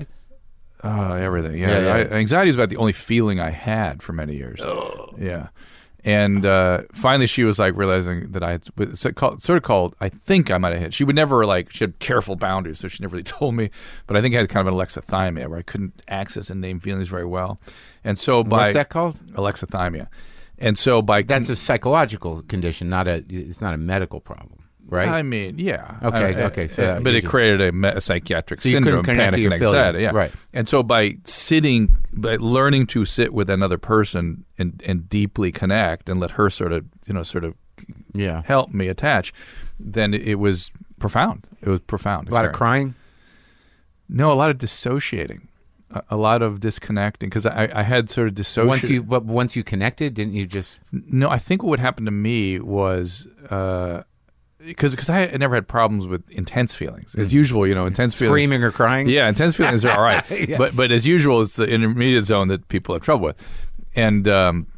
uh, everything. Yeah, Yeah, yeah. I, anxiety is about the only feeling I had for many years. Yeah. And uh, finally, she was like realizing that I had it's called, sort of called. I think I might have hit. She would never like. She had careful boundaries, so she never really told me. But I think I had kind of an alexithymia where I couldn't access and name feelings very well. And so by What's that called? alexithymia, and so by That's a psychological condition, not a. It's not a medical problem, right? I mean, yeah. Okay, I- okay, so uh, that but gives it you- created a, me- a psychiatric So you couldn't syndrome, connect to panic your and affiliate. anxiety. Yeah, Right. And so by sitting, by learning to sit with another person and and deeply connect and let her sort of, you know, sort of yeah. help me attach, then it, it was profound. It was profound. A lot of experience. crying. No, a lot of dissociating, a, a lot of disconnecting, because I, I had sort of dissociated. Once you, but once you connected, didn't you just? No, I think what would happen to me was uh, because because I had never had problems with intense feelings. As usual, you know, intense feelings. Screaming or crying? Yeah, intense feelings are all right. Yeah. But but as usual, it's the intermediate zone that people have trouble with. And um,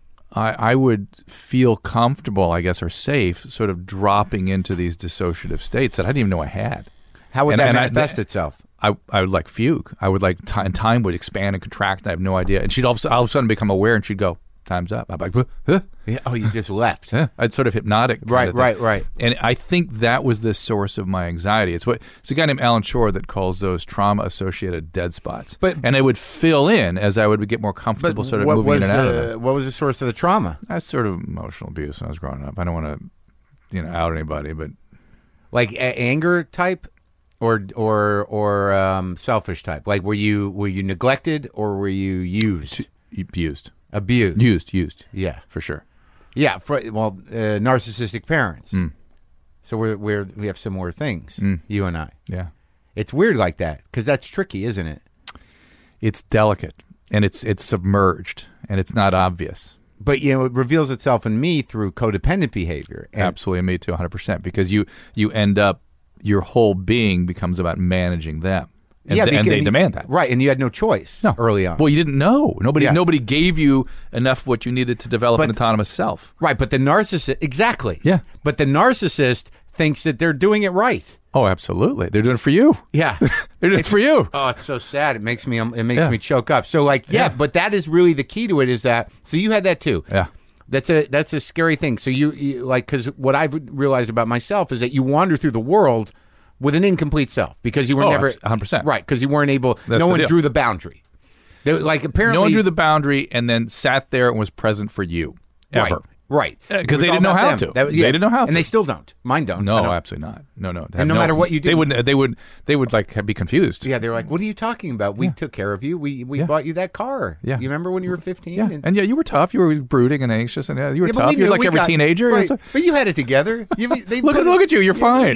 I, I would feel comfortable, I guess, or safe, sort of dropping into these dissociative states that I didn't even know I had. How would And- that and I- manifest itself? I, I would like fugue. I would like time, time would expand and contract. And I have no idea. And she'd all of, a sudden- all of a sudden become aware, and she'd go, "Time's up." I'm like, huh? Huh? Yeah. Oh, you just left. Huh? I'd sort of hypnotic. kind Right, of thing. right, right. And I think that was the source of my anxiety. It's what it's a guy named Alan Shore that calls those trauma-associated dead spots. But- and it would fill in as I would get more comfortable, sort of what moving was in and out of the it. what was the source of the trauma? That's sort of emotional abuse when I was growing up. I don't want to, you know, out anybody, but Like a- anger type, or or or um, selfish type? Like were you were you neglected or were you used, abused, abused? used, used. Yeah, For sure. yeah. For, well, uh, narcissistic parents. Mm. So we're we're we have similar things. You and I. Yeah. It's weird like that because that's tricky, isn't it? It's delicate and it's it's submerged and it's not obvious. But you know, it reveals itself in me through codependent behavior. And Absolutely, me too, one hundred percent. Because you you end up, your whole being becomes about managing them. And, yeah, th- and because- they demand that. right? And you had no choice No. early on. Well, you didn't know. Nobody Yeah. nobody gave you enough what you needed to develop But- an autonomous self. Right, but the narcissist, exactly. Yeah. But the narcissist thinks that they're doing it right. Oh, absolutely. They're doing it for you. Yeah. They're doing it for you. Oh, it's so sad. It makes me um, it makes Yeah. me choke up. So like, yeah, Yeah. but that is really the key to it. Is that so? You had that too. Yeah. That's a that's a scary thing. So you, you like because what I've realized about myself is that you wander through the world with an incomplete self because you were Oh, never one hundred percent. right because you weren't able. That's no the one deal. drew the boundary. They, like apparently, No one drew the boundary and then sat there and was present for you. right, Ever. right Yeah, 'cause It was they all didn't know about how them. to. That was- They yeah. didn't know how and to. they still don't. Mine don't. I No, don't. absolutely not. No, no. And no matter what you They do- wouldn't. They would. They would like be confused. Yeah, they're like, "What are you talking about? We took care of you. We we Yeah. bought you that car. Yeah. You remember when you were fifteen? Yeah, and yeah, you were tough. You were brooding and anxious, and yeah, you were Yeah, but tough. we You're knew like we every got- teenager. right. It's a- But you had it together. You, they look put- at look at you. You're fine.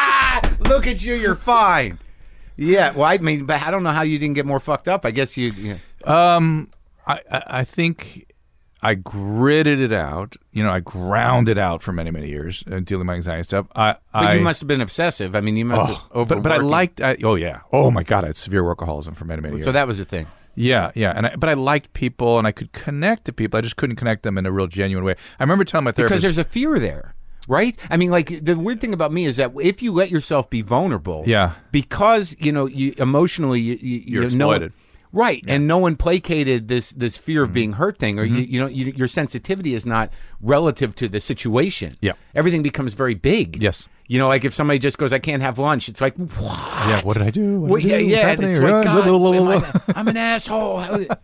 Look at you. You're fine. Yeah. Well, I mean, but I don't know how you didn't get more fucked up. I guess you. you Um, I, I I think I gritted it out. You know, I ground it out for many many years, uh, dealing with my anxiety stuff. I, but I you must have been obsessive. I mean, you must have oh, but but I overworking. liked. I, oh yeah. Oh my god, I had severe workaholism for many many years. So that was the thing. Yeah, yeah, and I, but I liked people, and I could connect to people. I just couldn't connect them in a real genuine way. I remember telling my therapist Because there's a fear there, right? I mean, like the weird thing about me is that if you let yourself be vulnerable, Yeah. because you know, you emotionally, you, you, You're you know, exploited. right? And no one placated this this fear Mm-hmm. of being hurt thing, or you, you know, you, your sensitivity is not relative to the situation. Yeah. everything becomes very big. Yes. you know, like if somebody just goes, "I can't have lunch," it's like, what? Yeah, what did I do? What Well, did I yeah, do? What's yeah, and happening? it's Yeah, like, blah, God, blah, blah, am blah. I, I'm an asshole.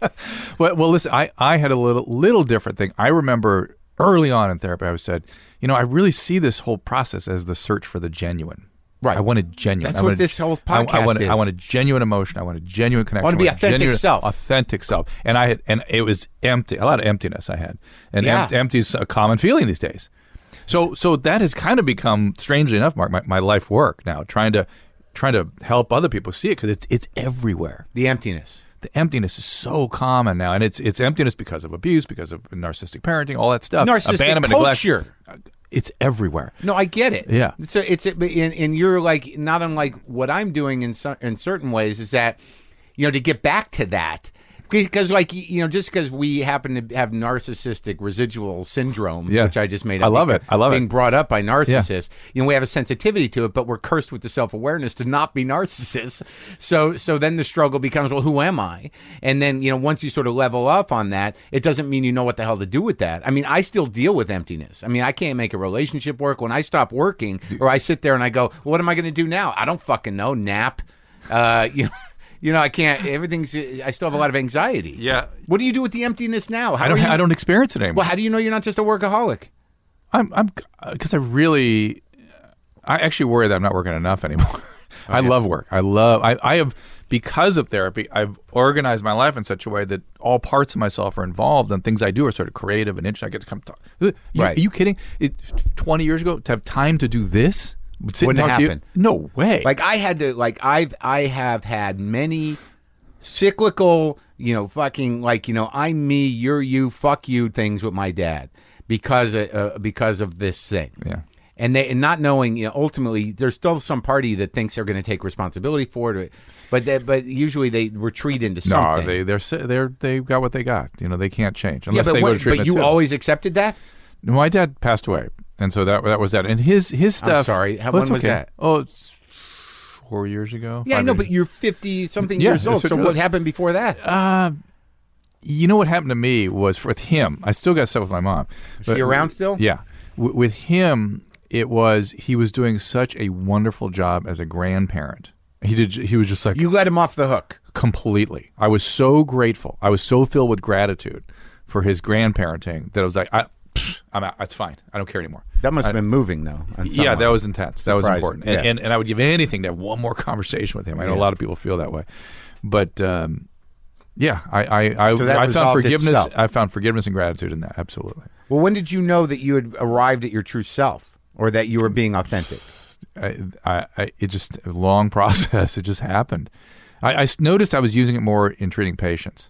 Well, well, listen, I, I had a little little different thing. I remember early on in therapy, I was said, you know, I really see this whole process as the search for the genuine. Right. I wanted genuine. That's I what wanted, this whole I, I podcast wanted, is. I wanted genuine emotion. I wanted genuine connection. I want to be wanted authentic genuine- self. Authentic self. And I had, and it was empty. A lot of emptiness I had, and Yeah. em- empty is a common feeling these days. So, so that has kind of become, strangely enough, Mark, my, my life work now, trying to trying to help other people see it because it's it's everywhere. The emptiness. The emptiness is so common now, and it's it's emptiness because of abuse, because of narcissistic parenting, all that stuff. Narcissistic Abandonment, culture. neglect. It's everywhere. No, I get it. Yeah. It's a, it's a, and, and you're like not unlike what I'm doing in so, in certain ways is that, you know, to get back to that, because like you know, just because we happen to have narcissistic residual syndrome, Yeah. which I just made I up love because- it. I love it. being brought up by narcissists, you know, we have a sensitivity to it, but we're cursed with the self awareness to not be narcissists. So so then the struggle becomes, well, who am I? And then you know, once you sort of level up on that, it doesn't mean you know what the hell to do with that. I mean, I still deal with emptiness. I mean, I can't make a relationship work when I stop working, or I sit there and I go, well, what am I going to do now? I don't fucking know. Nap. Uh, you know. You know, I can't. Everything's. I still have a lot of anxiety. Yeah. What do you do with the emptiness now? How I don't. are you, I don't experience it anymore. Well, how do you know you're not just a workaholic? I'm. I'm because I really. I actually worry that I'm not working enough anymore. I love work. I love. I. I have because of therapy. I've organized my life in such a way that all parts of myself are involved, and things I do are sort of creative and interesting. I get to come talk. You, Right. Are you kidding? It, Twenty years ago, to have time to do this. Sit and Wouldn't talk to you? happen. No way. Like I had to, like I've, I have had many cyclical, you know, fucking like, you know, I'm me, you're you, fuck you things with my dad because of, uh, because of this thing. Yeah. And they, and not knowing, you know, ultimately there's still some party that thinks they're going to take responsibility for it, but they, but usually they retreat into something. No, they they're si- they're they've got what they got. You know, they can't change yeah, unless but, they what, go to treatment. but you too. always accepted that? My dad passed away, and so that that was that. And his his stuff. I'm sorry. How, oh, when it's was okay. that? Oh, it's four years ago. Yeah, I Five know, years but you're fifty something Yeah, years old. that's So what it what was. happened before that? Uh, you know what happened to me was with him. I still got stuff with my mom. Is But- she around still? Yeah. W- with him, it was he was doing such a wonderful job as a grandparent. He did. He was just like You let him off the hook. completely. I was so grateful. I was so filled with gratitude for his grandparenting that I was like, I, pfft, I'm out. It's fine. I don't care anymore. That must have been moving, though. on some Yeah, that level. was intense. That was Surprising. important. And, Yeah. and and I would give anything to have one more conversation with him. I know Yeah. a lot of people feel that way, but um, yeah, I I I, So that I found resolved forgiveness. itself. I found forgiveness and gratitude in that. Absolutely. Well, when did you know that you had arrived at your true self, or that you were being authentic? I, I, I it just a long process. It just happened. I, I s- noticed I was using it more in treating patients.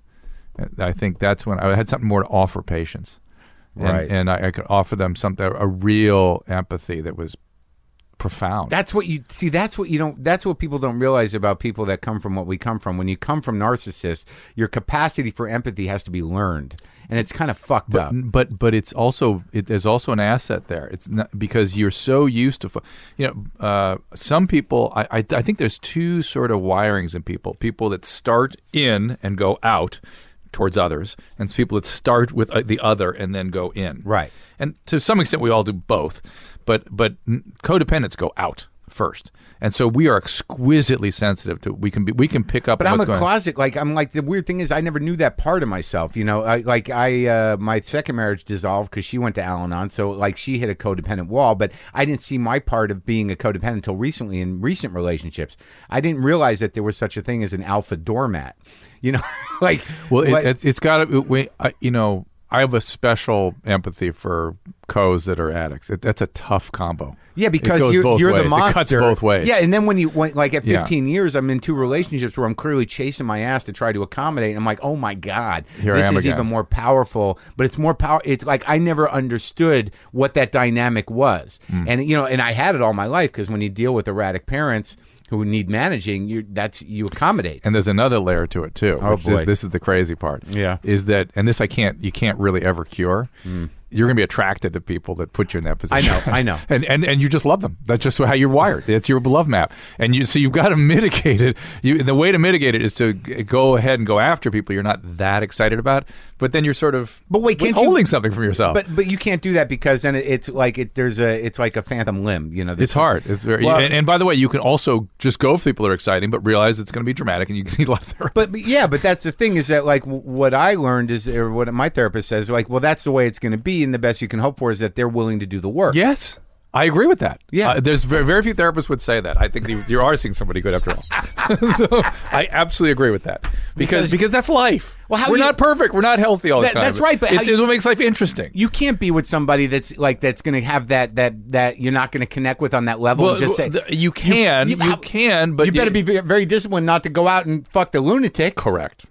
I think that's when I had something more to offer patients, and, Right. and I, I could offer them something, a real empathy that was profound. That's what you see. That's what you don't. That's what people don't realize about people that come from what we come from. When you come from narcissists, your capacity for empathy has to be learned, and it's kind of fucked up. But, but but it's also it, there's also an asset there. It's not because you're so used to, fu- you know, uh, some people. I, I I think there's two sort of wirings in people: people that start in and go out towards others, and people that start with uh, the other and then go in. Right. And to some extent, we all do both. But but n- codependents go out first, and so we are exquisitely sensitive to. We can be we can pick up. But on I'm what's a going on. closet. Like I'm like the weird thing is I never knew that part of myself. You know, I, like I uh, my second marriage dissolved because she went to Al-Anon, so like she hit a codependent wall. But I didn't see my part of being a codependent until recently in recent relationships. I didn't realize that there was such a thing as an alpha doormat. You know, like Well, what- it, it's it's got to. We, I, you know, I have a special empathy for co's that are addicts. It, that's a tough combo. Yeah, because it goes you're, both you're ways. the monster. It cuts both ways. Yeah, and then when you went like at Yeah. fifteen years, I'm in two relationships where I'm clearly chasing my ass to try to accommodate. And I'm like, oh my god, Here I this am is again. even more powerful. But it's more power. It's like I never understood what that dynamic was, Hmm. and you know, and I had it all my life because when you deal with erratic parents who need managing, you that's you accommodate. And there's another layer to it too. Oh, which boy. Is, this is the crazy part. Yeah. Is that and this I can't you can't really ever cure. You're going to be attracted to people that put you in that I position. know, I know. and, and and you just love them. That's just how you're wired. It's your love map. And you so you've got to mitigate it. You the way to mitigate it is to g- go ahead and go after people you're not that excited about, but then you're sort of But wait, can't you- withholding something from yourself. But but you can't do that because then it, it's like it there's a it's like a phantom limb. You know, it's hard. It's very Well- and, and by the way, you can also just go for people that are exciting, but realize it's going to be dramatic, and you need a lot of therapy. But, but yeah, but that's the thing is that like w- what I learned is, or what my therapist says, like, well, that's the way it's going to be, and the best you can hope for is that they're willing to do the work. Yes, I agree with that. Yeah. Uh, there's very, very few therapists would say that. I think you, you are seeing somebody good after all. So I absolutely agree with that because Because- because, that's life. Well, how we're you- not perfect. We're not healthy all the That- time. that's right, but how it's, you- it's what makes life interesting. You can't be with somebody that's like that's going to have that that that you're not going to connect with on that level. well, and just say the- you can, you, how- can, but you better be ve- very disciplined not to go out and fuck the lunatic. correct.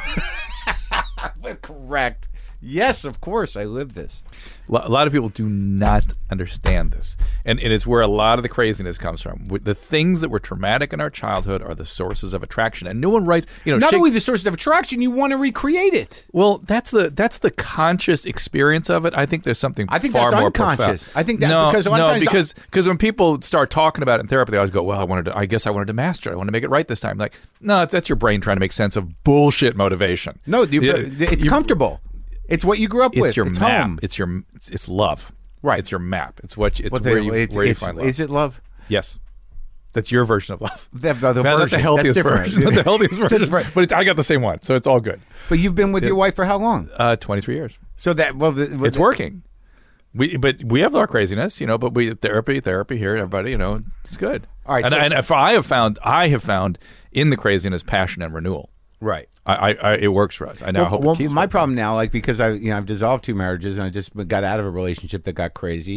Correct. Yes, of course, I live this. Lo- A lot of people do not understand this, and it is where a lot of the craziness comes from. With the things that were traumatic in our childhood are the sources of attraction, and no one writes. You know, Not Shake- only the source of attraction, you want to recreate it. Well, that's the that's the conscious experience of it. I think there's something. I think far that's more unconscious. profound. I think that- no, because a lot of no, times- because because when people start talking about it in therapy, they always go, "Well, I wanted to. I guess I wanted to master it. I want to make it right this time." Like, no, it's, that's your brain trying to make sense of bullshit motivation. No, you, Yeah, it's you- comfortable. It's what you grew up It's with. your it's map. home. It's your it's, it's love. Right. It's your map. It's what you, it's What where the- you it's- where you it's- find love. Is it love? Yes. That's your version of love. The, the, the Not version. the healthiest That's different. version. Not the healthiest version. right. But it's, I got the same one, so it's all good. But you've been with your wife for how long? Uh, twenty-three years. So that well, the, It's working. We but we have our craziness, you know. But we therapy, therapy here, everybody, you know, it's good. All right, and, so- and if I have found, I have found in the craziness passion and renewal. Right. I, I, I it works for us. I now Well, hope. well, it keeps my working. problem now, like because I, you know, I've dissolved two marriages and I just got out of a relationship that got crazy,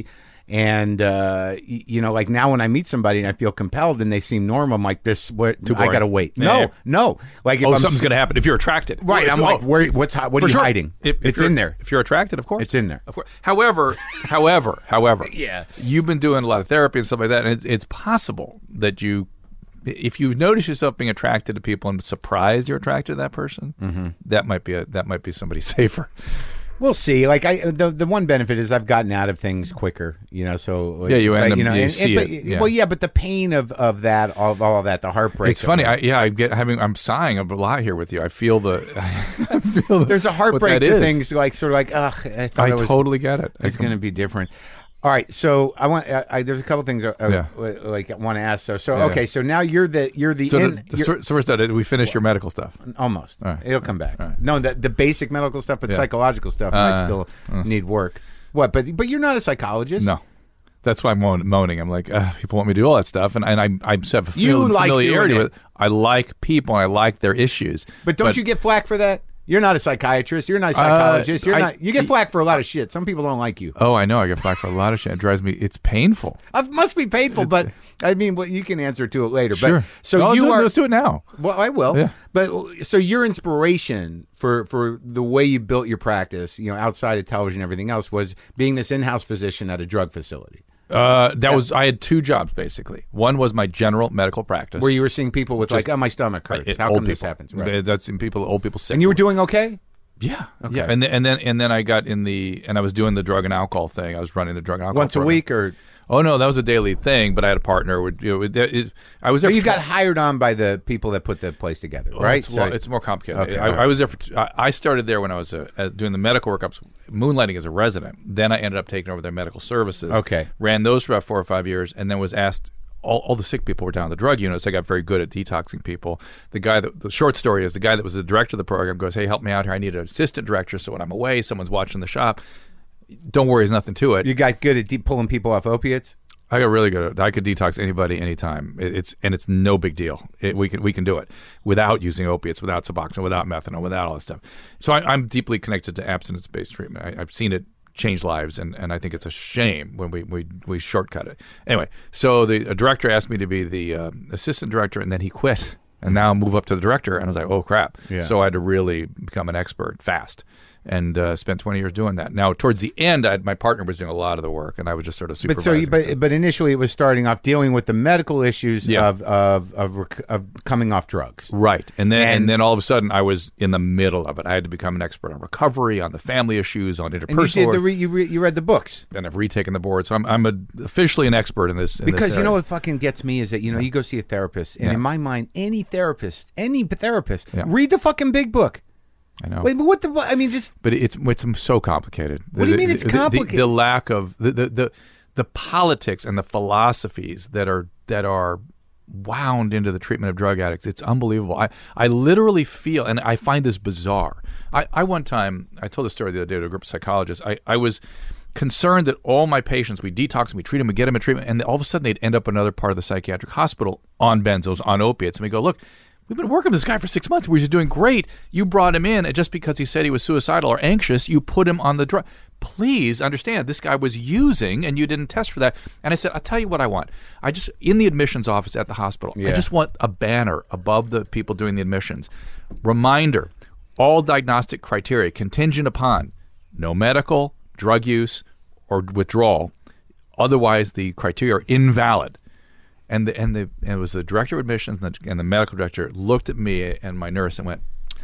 And, uh, y- you know, like now when I meet somebody and I feel compelled and they seem normal, I'm like, this, what, I boring. got to wait. Yeah, no, yeah. no. Like, if Oh, I'm, something's going to happen if you're attracted. right. Well, I'm if- like, oh, where, what's, what are for you sure. hiding? If- if it's you're- in there. If you're attracted, of course. It's in there. Of course. However, however, however, Yeah. you've been doing a lot of therapy and stuff like that, and it's, it's possible that you, if you notice yourself being attracted to people and surprised you're attracted to that person, mm-hmm. that might be a, that might be somebody safer. We'll see. Like I, the the one benefit is I've gotten out of things quicker. You know, so Yeah, you end like, up- you know, you and- see and- it, but- yeah. Well, yeah, but the pain of of that, of all of that, the heartbreak. It's of funny. it. I, yeah, I get having. I'm sighing a lot here with you. I feel the. I feel the, There's a what heartbreak that to is. things like sort of like, ugh. I, thought I it was, totally get it. I It's com- going to be different. All right, so I want. I, I, there's a couple things I, I, Yeah. like I want to ask. So, so Yeah. okay, so now you're the you're the, So, in, the, you're, the, so first, uh, we finished your medical stuff. almost. All right. It'll come back. All right. No, the the basic medical stuff, but Yeah. psychological stuff might Uh, still need work. What? But but you're not a psychologist. No. That's why I'm moan- moaning. I'm like, uh, people want me to do all that stuff, and, and I I have a You fam- like familiarity doing with it. I like people, and I like their issues. But don't you get flack for that? You're not a psychiatrist. You're not a psychologist. you're I- not. You get flack for a lot of shit. Some people don't like you. Oh, I know. I get flack for a lot of shit. It drives me. It's painful. It must be painful, but I mean, well, you can answer to it later. Sure. But so No, you do it- are. Let's do it now. Well, I will. Yeah. But so your inspiration for for the way you built your practice, you know, outside of television and everything else, was being this in-house physician at a drug facility Uh, that was. I had two jobs basically. One was my general medical practice, where you were seeing people with like, oh, my stomach hurts. It- How old come this people. happens? Right. That's in people. Old people sick. And you were doing okay. Yeah, yeah, and then, and then and then I got in the and I was doing the drug and alcohol thing. I was running the drug and alcohol Once a program. week, or Oh no, that was a daily thing. But I had a partner. Would you know? It, it, I was there. or you for got hired on by the people that put the place together, Well, right? It's, So- lo- it's more complicated. Okay, I, all right. I was there for. I I started there when I was uh, uh, doing the medical workups, moonlighting as a resident. Then I ended up taking over their medical services. Okay. ran those for about four or five years, and then was asked. All, all the sick people were down in the drug units. I got very good at detoxing people. The guy that the short story is the guy that was the director of the program goes, "Hey, help me out here. I need an assistant director. So when I'm away, someone's watching the shop. Don't worry, there's nothing to it." you got good at de- pulling people off opiates. I got really good at it. I could detox anybody anytime. It, it's and it's no big deal. It, we can we can do it without using opiates, without Suboxone, without methadone, without all this stuff. So I, I'm deeply connected to abstinence-based treatment. I, I've seen it change lives, and, and I think it's a shame when we, we, we shortcut it. Anyway, so the a director asked me to be the uh, assistant director, and then he quit, and now move up to the director, and I was like, oh crap! Yeah. So I had to really become an expert fast. And uh, spent twenty years doing that. Now, towards the end, I had, my partner was doing a lot of the work, and I was just sort of But supervising. so, you, but but initially it was starting off dealing with the medical issues Yeah. of, of of rec- of coming off drugs. Right, and then and, And- then all of a sudden, I was in the middle of it. I had to become an expert on recovery, on the family issues, on interpersonal. And you did the work, re- you, re- you read the books. and I've retaken the board, so I'm I'm a, officially an expert in this. In Because this you know area. what fucking gets me is that you know you go see a therapist, and Yeah. in my mind, any therapist, any therapist, Yeah. read the fucking big book. I know. Wait, but what the? I mean, just But it's it's so complicated. What do you mean it's The- the- the- complicated? The, lack of the, the the the politics and the philosophies that are that are wound into the treatment of drug addicts. It's unbelievable. I, I literally feel, and I find this bizarre. I, I one time, I told the story the other day to a group of psychologists. I, I was concerned that all my patients, we detox them, we treat them, we get them in treatment, and all of a sudden they'd end up in another part of the psychiatric hospital on benzos, on opiates. And we go, look, we've been working with this guy for six months. We're just doing great. You brought him in, and just because he said he was suicidal or anxious, you put him on the drug. Please understand, this guy was using, and you didn't test for that. And I said, I'll tell you what I want. I just, in the admissions office at the hospital, I Yeah. just want a banner above the people doing the admissions. Reminder, all diagnostic criteria contingent upon no medical, drug use, or withdrawal. Otherwise, the criteria are invalid. And the, and the and it was the director of admissions and the, and the medical director looked at me and my nurse and went,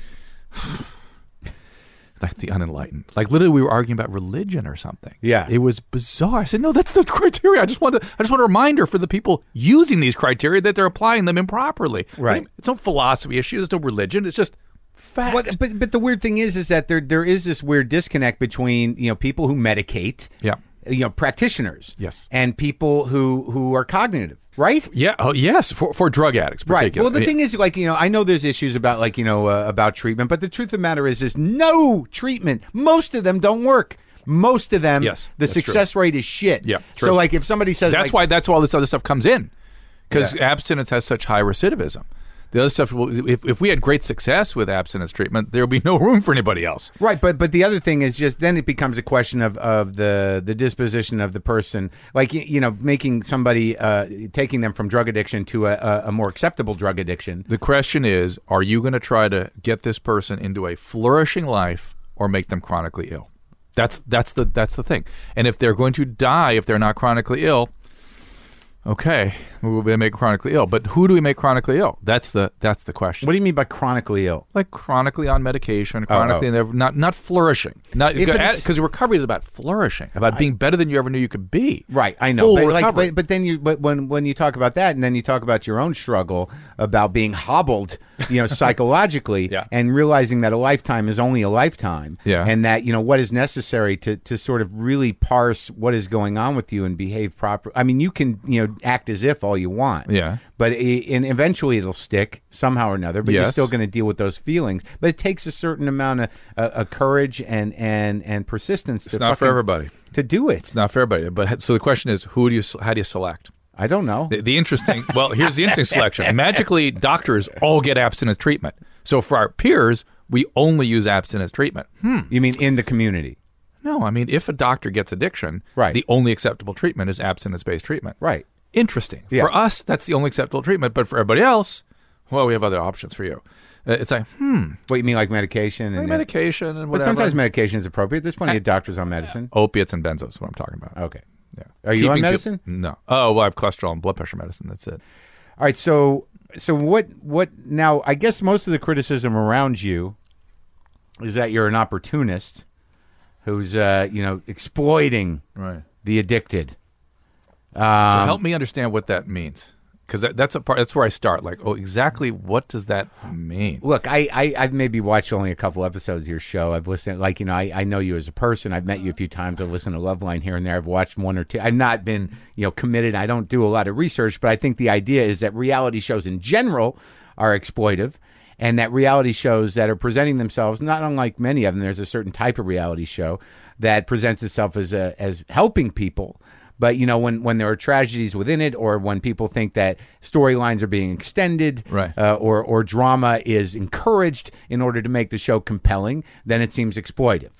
like the unenlightened. Like literally, we were arguing about religion or something. Yeah. It was bizarre. I said, no, that's the criteria. I just want to, I just want a reminder for the people using these criteria that they're applying them improperly. Right. It's no philosophy issue. There's no religion. It's just fact. What, but but the weird thing is, is that there there is this weird disconnect between you know people who medicate, Yeah. you know practitioners, Yes. and people who who are cognitive, right? Yeah. Oh, yes. For for drug addicts, Right. particularly. Well, the thing is, like you know, I know there's issues about like you know uh, about treatment, but the truth of the matter is, is no treatment. Most of them don't work. Most of them, Yes, the that's success rate is shit. Yeah, So true. like if somebody says That's like, why that's why all this other stuff comes in, because Yeah. abstinence has such high recidivism. The other stuff, will, if, if we had great success with abstinence treatment, there would be no room for anybody else. Right, but but the other thing is just then it becomes a question of, of the the disposition of the person, like you know, making somebody uh, taking them from drug addiction to a, a more acceptable drug addiction. The question is, are you going to try to get this person into a flourishing life or make them chronically ill? That's that's the that's the thing. And if they're going to die if they're not chronically ill, okay, we'll make chronically ill. But who do we make chronically ill? That's the that's the question. What do you mean by chronically ill? Like chronically on medication, chronically oh, oh. not not flourishing. Not Yeah, because recovery is about flourishing, about being better than you ever knew you could be. Right, I know. Full But, like, recovery. but, but then you, but when when you talk about that, and then you talk about your own struggle about being hobbled, you know, psychologically, Yeah. and realizing that a lifetime is only a lifetime, Yeah. and that you know what is necessary to to sort of really parse what is going on with you and behave properly. I mean, you can you know act as if all you want, Yeah. but it, and eventually it'll stick somehow or another. But you're Yes. still going to deal with those feelings. But it takes a certain amount of uh, uh, courage and and and persistence. It's to not for fucking- everybody. to do it. It's not for everybody. But so the question is, who do you how do you select? I don't know. The, the interesting, well, here's the interesting selection. Magically, doctors all get abstinence treatment. So for our peers, we only use abstinence treatment. Hmm. You mean in the community? No, I mean, if a doctor gets addiction, Right. the only acceptable treatment is abstinence-based treatment. Right. Interesting. Yeah. For us, that's the only acceptable treatment. But for everybody else, well, we have other options for you. Uh, it's like, hmm, What you mean, like medication and like medication and But whatever. sometimes medication is appropriate. There's plenty of doctors on medicine. Opiates and benzos is what I'm talking about. Okay. Yeah. Are you on Keeping medicine? people- no. Oh, well, I have cholesterol and blood pressure medicine. That's it. All right. So, so what? What now? I guess most of the criticism around you is that you're an opportunist who's, uh, you know, exploiting Right. the addicted. So Um, help me understand what that means, because that, that's a part. That's where I start. Like, oh, exactly what does that mean? Look, I, I, I've maybe watched only a couple episodes of your show. I've listened, like, you know, I, I know you as a person. I've met you a few times. I've listened to Loveline here and there. I've watched one or two. I've not been, you know, committed. I don't do a lot of research, but I think the idea is that reality shows in general are exploitive, and that reality shows that are presenting themselves, not unlike many of them, there's a certain type of reality show that presents itself as a, as helping people. But, you know, when, when there are tragedies within it, or when people think that storylines are being extended, Right. uh, or, or drama is encouraged in order to make the show compelling, then it seems exploitive.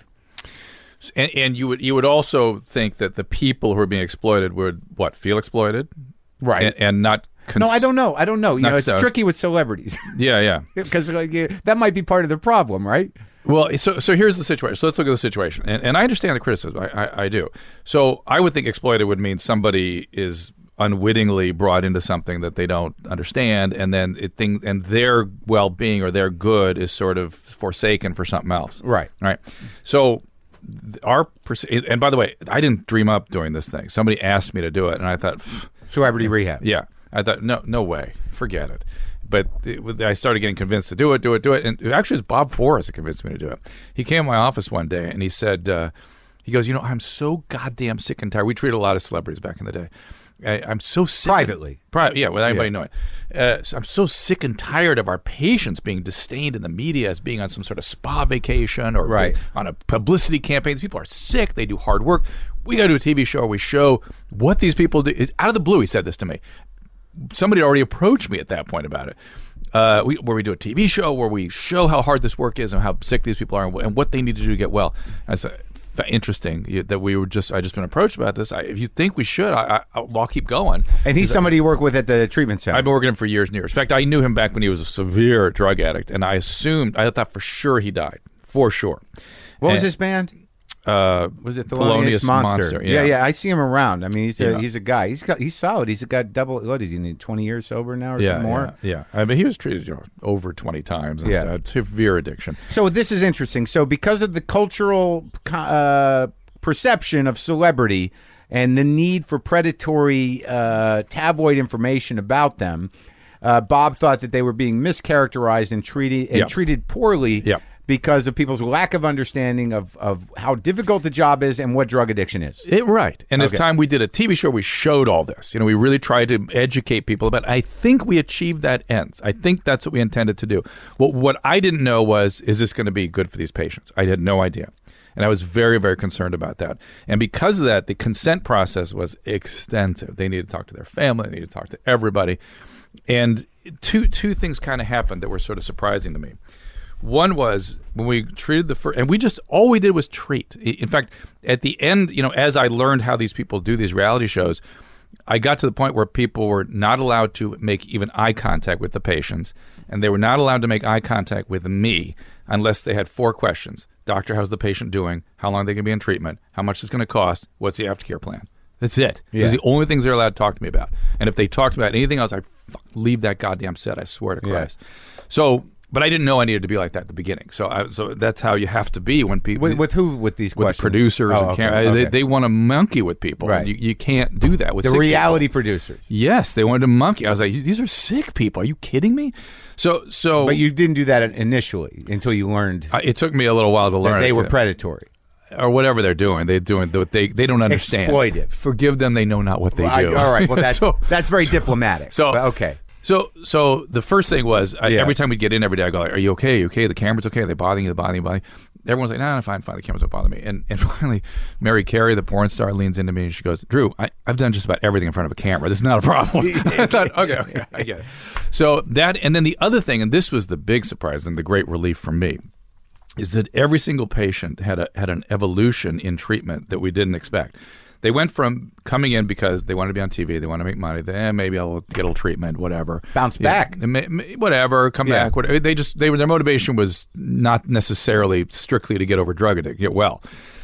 And, and you would you would also think that the people who are being exploited would what feel exploited, Right. And, and not. Cons- No, I don't know. I don't know. You Not know, it's so. tricky with celebrities Yeah, yeah. because like, yeah, that might be part of the problem, right? Well, so so here's the situation. So let's look at the situation, and, and I understand the criticism. I, I, I do. So I would think exploited would mean somebody is unwittingly brought into something that they don't understand, and then it thing and their well-being or their good is sort of forsaken for something else. Right. Right. So th- our pers- and by the way, I didn't dream up doing this thing. Somebody asked me to do it, and I thought, "Pff, Celebrity rehab. yeah. I thought, no, no way, forget it. But it, I started getting convinced to do it, do it, do it. And it actually, it was Bob Forrest that convinced me to do it. He came to my office one day and he said, uh, he goes, you know, I'm so goddamn sick and tired. We treated a lot of celebrities back in the day. I, I'm so sick. Privately. Pri- yeah, without anybody Yeah. knowing. Uh, so I'm so sick and tired of our patients being disdained in the media as being on some sort of spa vacation or Right. on a publicity campaign. These people are sick. They do hard work. We got to do a T V show where we show what these people do. It- out of the blue, he said this to me. Somebody had already approached me at that point about it. Uh, we, where we do a T V show where we show how hard this work is and how sick these people are and, wh- and what they need to do to get well. I said, f- interesting you- that we were just I just been approached about this. I, if you think we should, I, I, I'll keep going. And he's somebody you work with at the treatment center. I've been working with him for years and years. In fact, I knew him back when he was a severe drug addict, and I assumed I thought for sure he died, for sure. what was And- his band? Uh, Was it Thelonious Thelonious Monster? Monster, yeah. yeah. yeah, I see him around. I mean, he's a, Yeah. he's a guy. He's got he's solid. He's got double. What is he? need twenty years sober now or yeah, something more? yeah, yeah. I mean, he was treated you know, over twenty times. And Yeah. stuff. Severe addiction. So this is interesting. So because of the cultural uh, perception of celebrity and the need for predatory uh, tabloid information about them, uh, Bob thought that they were being mischaracterized and treated and Yeah. treated poorly. Yeah. Because of people's lack of understanding of, of how difficult the job is and what drug addiction is. It, right. And it's Okay. time we did a T V show, we showed all this. You know, we really tried to educate people about it. I think we achieved that end. I think that's what we intended to do. What, what I didn't know was, is this going to be good for these patients? I had no idea. And I was very, very concerned about that. And because of that, the consent process was extensive. They needed to talk to their family. They needed to talk to everybody. And two two things kind of happened that were sort of surprising to me. One was when we treated the first, and we just, all we did was treat. In fact, at the end, you know, as I learned how these people do these reality shows, I got to the point where people were not allowed to make even eye contact with the patients, and they were not allowed to make eye contact with me unless they had four questions. Doctor, how's the patient doing? How long are they going to be in treatment? How much is it going to cost? What's the aftercare plan? That's it. Yeah. It's the only things they're allowed to talk to me about. And if they talked about anything else, I'd fuck, leave that goddamn set, I swear to Christ. Yeah. So, but I didn't know I needed to be like that at the beginning. So I, so that's how you have to be when people... With, with who, with these with questions? With producers. Oh, and okay, camera, okay. They, they want to monkey with people. Right. You, you can't do that with The sick reality people. producers. Yes, they wanted to monkey. I was like, these are sick people. Are you kidding me? So, so... But you didn't do that initially until you learned uh, it took me a little while to learn that they it. were predatory. Or whatever they're doing. They're doing they they don't understand. Exploitive. Forgive them, they know not what they Well, I- do. all right, well, that's So- that's very diplomatic. So But okay. So so the first thing was I, Yeah. every time we'd get in every day, I go like, "Are you okay? Are you okay? The camera's okay? Are they bothering you? They bothering you?" Bothering you? Everyone's like, "No, no, fine, fine. The cameras don't bother me." And and finally, Mary Carey, the porn star, leans into me and she goes, "Drew, I, I've done just about everything in front of a camera. This is not a problem." I thought, okay, okay, I get it. So that, and then the other thing, and this was the big surprise and the great relief for me, is that every single patient had a had an evolution in treatment that we didn't expect. They went from coming in because they wanted to be on T V, they want to make money. They, eh, maybe I'll get a little treatment, whatever. Bounce Yeah, back. may- may- whatever, come Yeah. back. Whatever. They just they were their motivation was not necessarily strictly to get over drug addict, get well.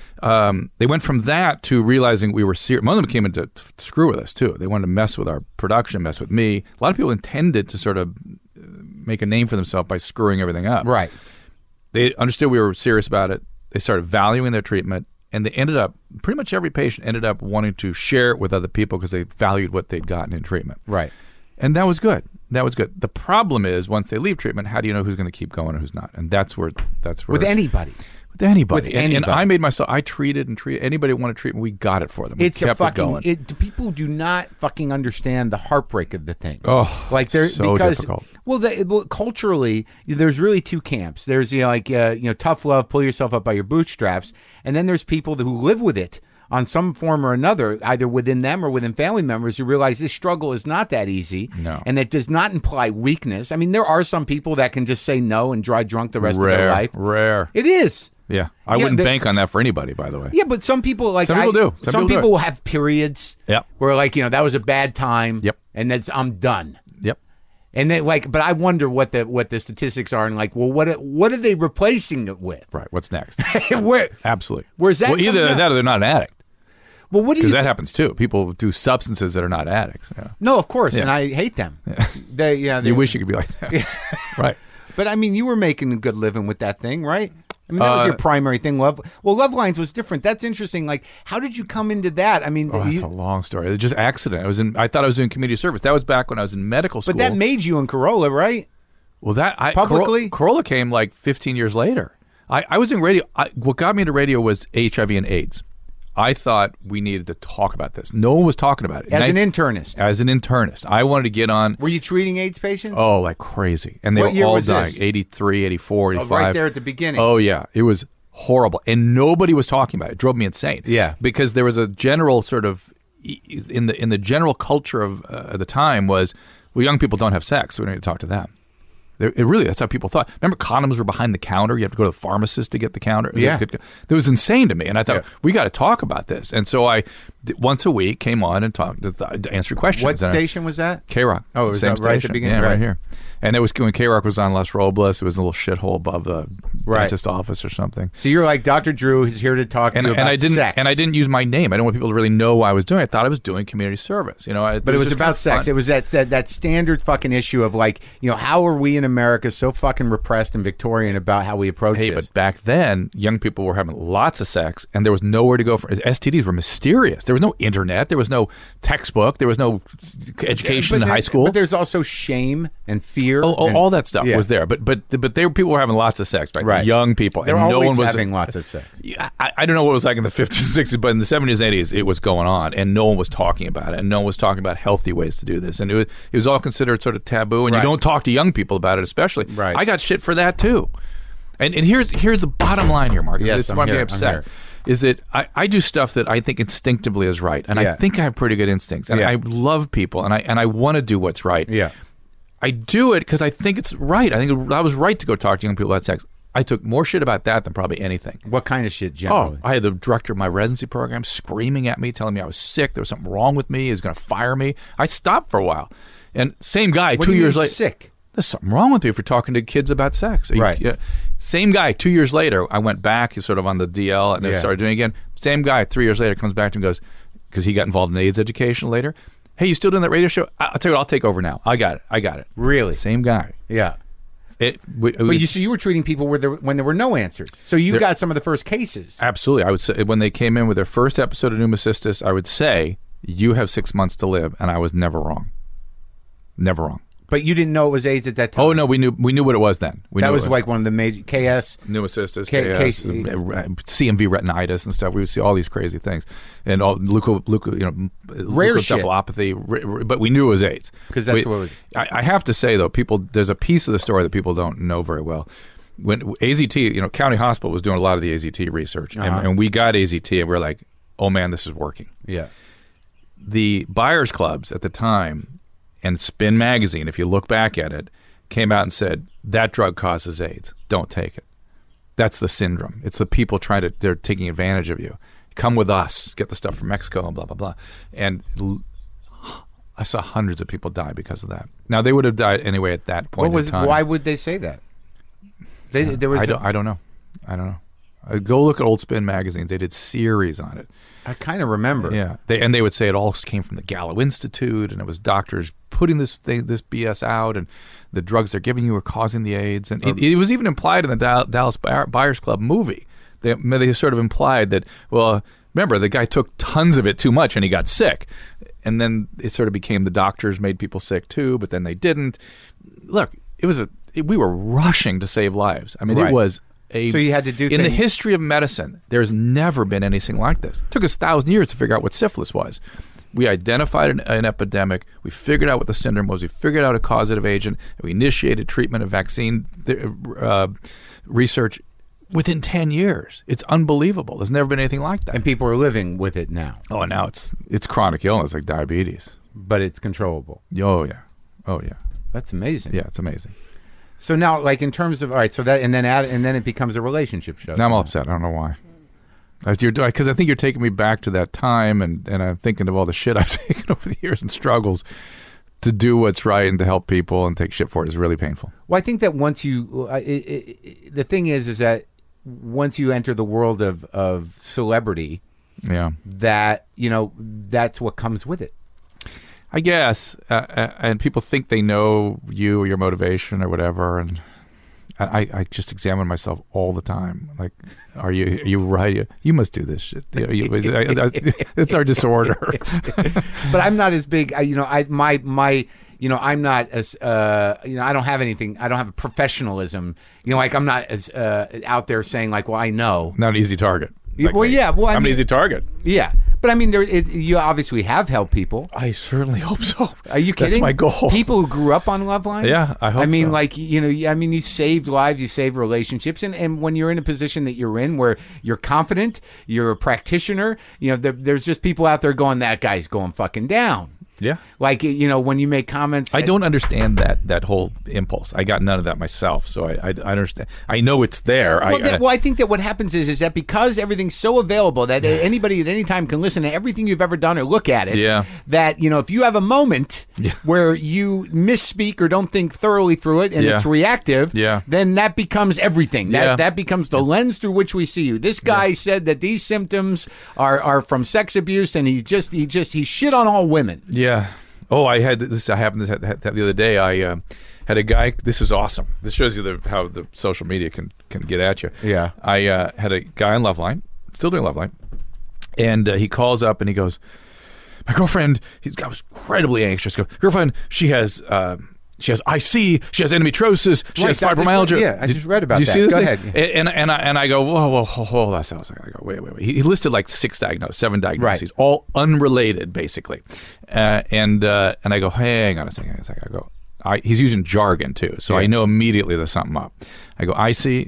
Um, they went from that to realizing we were serious. Most of them came in to, to screw with us too. They wanted to mess with our production, mess with me. A lot of people intended to sort of uh, make a name for themselves by screwing everything up. Right. They understood we were serious about it. They started valuing their treatment, and they ended up, pretty much every patient ended up wanting to share it with other people because they valued what they'd gotten in treatment. Right. And that was good. That was good. The problem is, once they leave treatment, how do you know who's going to keep going and who's not? And that's where that's where With anybody. with anybody. with And- And, anybody. I made myself. I treated and treated anybody who wanted treatment. We got it for them. We It's a kept it going. fucking. It, people do not fucking understand the heartbreak of the thing. Oh, like there's so because difficult. well, the, well, culturally, there's really two camps. There's you know, like uh, you know, tough love, pull yourself up by your bootstraps, and then there's people who live with it on some form or another, either within them or within family members, who realize this struggle is not that easy, No. and it does not imply weakness. I mean, there are some people that can just say no and drive drunk the rest rare, of their life. rare. It is. Yeah, I Yeah, wouldn't the- bank on that for anybody. By the way. Yeah, but some people like Some people I- do. Some Some, people do people it. will have periods. Yep. Where like you know that was a bad time. Yep. And that's I'm done. Yep. And then like, but I wonder what the what the statistics are and like, well, what what are they replacing it with? Right. What's next? Where? Absolutely. Where's that Well, either coming up? that or they're not an addict. Well, what do you? Because that thi- happens too. People do substances that are not addicts. Yeah. No, of course, Yeah. and I hate them. They, yeah, they, You wish you could be like that. Right. But I mean, you were making a good living with that thing, right? I mean, that was Uh, your primary thing. Love. Well, Love Lines was different. That's interesting. Like, how did you come into that? I mean, Oh, that's you- a long story. It was just accident. I was in. I thought I was doing community service. That was back when I was in medical school. but that made you in Corolla, right? well, that I, Publicly? Corolla, Corolla came like fifteen years later. I, I was in radio. I, what got me into radio was H I V and AIDS. I thought we needed to talk about this. No one was talking about it. As And an I- internist, As an internist, I wanted to get on. were you treating AIDS patients? Oh, like crazy. And they What were year all was dying. this? eighty-three, eighty-four, Oh, eighty-five. right there at the beginning. Oh, yeah. It was horrible. And nobody was talking about it. It drove me insane. Yeah. Because there was a general sort of, in the in the general culture of uh, the time was, well, young people don't have sex, so we don't need to talk to them. It it really, that's how people thought. Remember, condoms were behind the counter. You have to go to the pharmacist to get the counter. Yeah. It was insane to me. And I thought, Yeah. we got to talk about this. And so I, once a week, came on and talked, to, to answer questions. What And I- station was that? K-Rock. Oh, it was Same that right at the station. beginning? Yeah, right. Right. here. And it was when K-Rock was on Los Robles. It was a little shithole above the Right. dentist office or something. So you're like Doctor Drew is here to talk And, to you and about I didn't sex. and I didn't use my name. I didn't want people to really know what I was doing. I thought I was doing community service. You know, I, But it was just about kind of sex. fun. It was that, that that standard fucking issue of like, you know, how are we in America so fucking repressed and Victorian about how we approach Hey, this? but back then, young people were having lots of sex, and there was nowhere to go for S T Ds. Were mysterious. There was no internet. There was no textbook. There was no education But in there- high school. But there's also shame and fear. Oh, oh, and- all that stuff yeah. was there, but but but they were, people were having lots of sex back then. Right. Young people, They're and no always one was having lots of sex. Yeah, I, I don't know what it was like in the fifties and sixties, but in the seventies and eighties, it was going on, and no one was talking about it, and no one was talking about healthy ways to do this, and it was it was all considered sort of taboo, and Right. you don't talk to young people about it, especially. Right. I got shit for that too. And and here's here's the bottom line here, Mark. Yes, this is I'm why I'm here, getting I'm upset. Is that I, I do stuff that I think instinctively is right, and Yeah. I think I have pretty good instincts, and Yeah. I love people, and I and I want to do what's right. Yeah. I do it because I think it's right. I think I was right to go talk to young people about sex. I took more shit about that than probably anything. What kind of shit, Oh, generally? I had the director of my residency program screaming at me, telling me I was sick. There was something wrong with me. He was going to fire me. I stopped for a while. And same guy, What two do you years mean later. sick? There's something wrong with you if you're talking to kids about sex. You- Right. yeah. Same guy, two years later, I went back, he's sort of on the D L, and I Yeah. started doing it again. Same guy, three years later, comes back to me and goes, because he got involved in AIDS education later. Hey, you still doing that radio show? I- I'll tell you what, I'll take over now. I got it. I got it. Really? Same guy. Yeah. It, we, it But was- you so you were treating people where there, when there were no answers. So you There- got some of the first cases. Absolutely. I would say when they came in with their first episode of Pneumocystis, I would say, you have six months to live, and I was never wrong. Never wrong. But you didn't know it was AIDS at that time. Oh no, we knew we knew what it was then. We that knew was it like one of the major K S. pneumocystis, K- K S, K- uh, C M V retinitis and stuff. We would see all these crazy things, and all leuko, leuko, you know, Rare shit. leukoencephalopathy. r- r- But we knew it was AIDS 'Cause that's We- what it was. I, I have to say though, people, there's a piece of the story that people don't know very well. When A Z T, you know, County Hospital was doing a lot of the A Z T research, Uh-huh. and, and we got A Z T, and we we're like, oh man, this is working. Yeah. The buyers clubs at the time and Spin Magazine, if you look back at it, came out and said, that drug causes AIDS. Don't take it. That's the syndrome. It's the people trying to, they're taking advantage of you. Come with us. Get the stuff from Mexico and blah, blah, blah. And l- I saw hundreds of people die because of that. Now, they would have died anyway at that point What was? in time. Why would they say that? They, there was. I a- don't, I don't know. I don't know. Uh, go look at old Spin magazines. They did series on it. I kind of remember. Yeah, they and they would say it all came from the Gallo Institute, and it was doctors putting this thing, this B S out, and the drugs they're giving you are causing the AIDS, and it, it was even implied in the Dal- Dallas Buy- Buyers Club movie. They they sort of implied that, well, remember the guy took tons of it too much and he got sick, and then it sort of became the doctors made people sick too, but then they didn't. Look, it was a it, we were rushing to save lives. I mean, Right. it was. A, So you had to do in the things- history of medicine, there's never been anything like this. It took us a thousand years to figure out what syphilis was. We identified an, an epidemic. We figured out what the syndrome was. We figured out a causative agent. And we initiated treatment and vaccine th- uh, research within ten years. It's unbelievable. There's never been anything like that. And people are living with it now, oh, and now it's it's chronic illness like diabetes. but it's controllable. Oh yeah, oh yeah, That's amazing. yeah. It's amazing. So now, like in terms of all right, so that and then add, and then it becomes a relationship show. Now I'm all upset. I don't know why. Because I think you're taking me back to that time, and, and I'm thinking of all the shit I've taken over the years and struggles to do what's right and to help people and take shit for it is really painful. Well, I think that once you, uh, it, it, it, the thing is, is that once you enter the world of of celebrity, Yeah, that you know that's what comes with it. I guess. Uh, uh, and people think they know you or your motivation or whatever, and I, I just examine myself all the time. Like, are you are you right? You, you must do this shit. You know, you- I- I- it's our disorder. But I'm not as big. I, you know, I my my. You know, I'm not as, uh, you know, I don't have anything, I don't have a professionalism. You know, like I'm not as uh, out there saying like, well, I know. Not an easy target. Like well, me. yeah, well, I I'm mean- an easy target. Yeah. But I mean, there, it, you obviously have helped people. I certainly hope so. Are you kidding? That's my goal. People who grew up on Loveline? Yeah, I hope I mean, so. like, you know, I mean, you saved lives, you saved relationships. And, and when you're in a position that you're in where you're confident, you're a practitioner, you know, there, there's just people out there going, that guy's going fucking down. Yeah. Like, you know, when you make comments. I don't understand that that whole impulse. I got none of that myself, so I I, I understand. I know it's there. Well, I, that, I, well, I think that what happens is is that because everything's so available that anybody at any time can listen to everything you've ever done or look at it. Yeah. That, you know, if you have a moment Yeah. where you misspeak or don't think thoroughly through it and Yeah. it's reactive, Yeah. then that becomes everything. That Yeah. that becomes the lens through which we see you. This guy said that these symptoms are are from sex abuse, and he just he just he shit on all women. yeah. Oh, I had this. I happened to have the other day. I uh, had a guy. This is awesome. This shows you the, how the social media can can get at you. Yeah. I uh, had a guy on Loveline, still doing Loveline, and uh, he calls up and he goes, "My girlfriend." He I was incredibly anxious. Go, girlfriend, she has. Uh, She has I C. She has endometriosis. She Right, has I just fibromyalgia. read- yeah, I Did- just read about did you that. see this Go thing? ahead. And and I and I go, whoa, whoa, whoa, hold on a second. I go, wait, wait, wait. He, he listed like six diagnoses, seven diagnoses, Right. all unrelated, basically. Uh, and uh, and I go, hang on a second. A second. I go, I, he's using jargon too, so Yeah. I know immediately there's something up. I go, I C.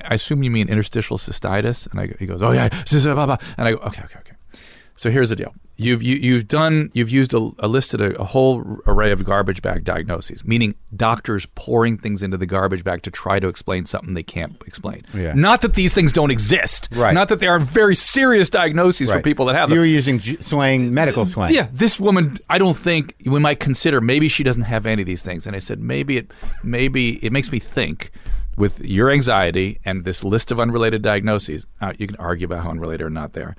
I assume you mean interstitial cystitis. And I, he goes, oh, yeah. Blah, blah. And I go, okay, okay, okay. So here's the deal. You've you, you've done you've used a, a listed a, a whole array of garbage bag diagnoses, meaning doctors pouring things into the garbage bag to try to explain something they can't explain. Yeah. Not that these things don't exist. Right. Not that they are very serious diagnoses Right. for people that have them. You were using j- slang, medical slang. Yeah, this woman, I don't think we might consider maybe she doesn't have any of these things. And I said maybe it maybe it makes me think with your anxiety and this list of unrelated diagnoses. Uh, you can argue about how unrelated or not they are.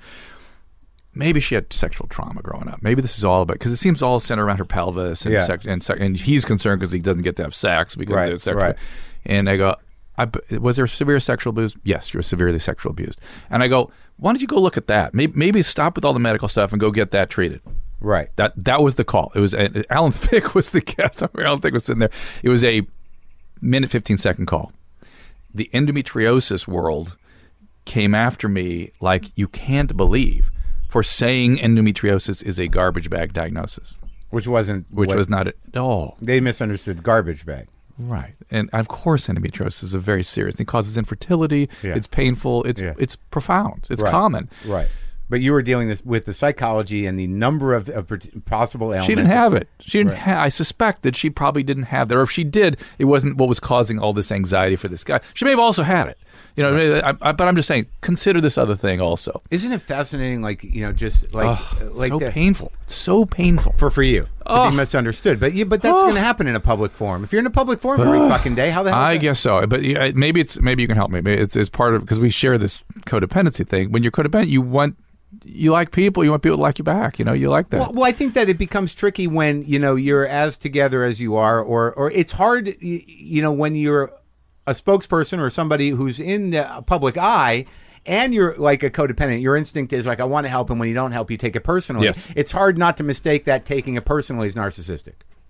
Maybe she had sexual trauma growing up. Maybe this is all about, because it seems all centered around her pelvis, and Yeah. sex, and, sex, and he's concerned because he doesn't get to have sex because Right, of sexual. right. And I go, I, was there severe sexual abuse? Yes, you were severely sexual abused. And I go, why don't you go look at that? Maybe, maybe stop with all the medical stuff and go get that treated. Right. That that was the call. It was uh, Alan Thicke was the guest. I mean, Alan Thicke was sitting there. It was a minute fifteen second call. The endometriosis world came after me like you can't believe, for saying endometriosis is a garbage bag diagnosis, Which wasn't. which what- was not at all. They misunderstood garbage bag. Right. And of course endometriosis is a very serious thing. It causes infertility. Yeah. It's painful. It's Yeah. it's profound. It's Right. common. Right. But you were dealing this with the psychology and the number of, of possible elements. She didn't have it. She didn't Right. ha- I suspect that she probably didn't have that. Or if she did, it wasn't what was causing all this anxiety for this guy. She may have also had it. You know, I, I, but I'm just saying, consider this other thing also. Isn't it fascinating? Like you know, just like Ugh, like so the, painful. So painful. for for you to Ugh. be misunderstood. But you, but that's Ugh. going to happen in a public forum. If you're in a public forum every fucking day, how the hell? I is that? guess so, but yeah, maybe it's maybe you can help me. Maybe it's, it's part of, because we share this codependency thing. When you're codependent, you want you like people, you want people to like you back. You know, you like that. Well, well, I think that it becomes tricky when you know you're as together as you are, or or it's hard, y- you know, when you're a spokesperson or somebody who's in the public eye, and you're like a codependent. Your instinct is like, I want to help, and when you don't help, you take it personally. Yes. It's hard not to mistake that taking it personally as narcissistic.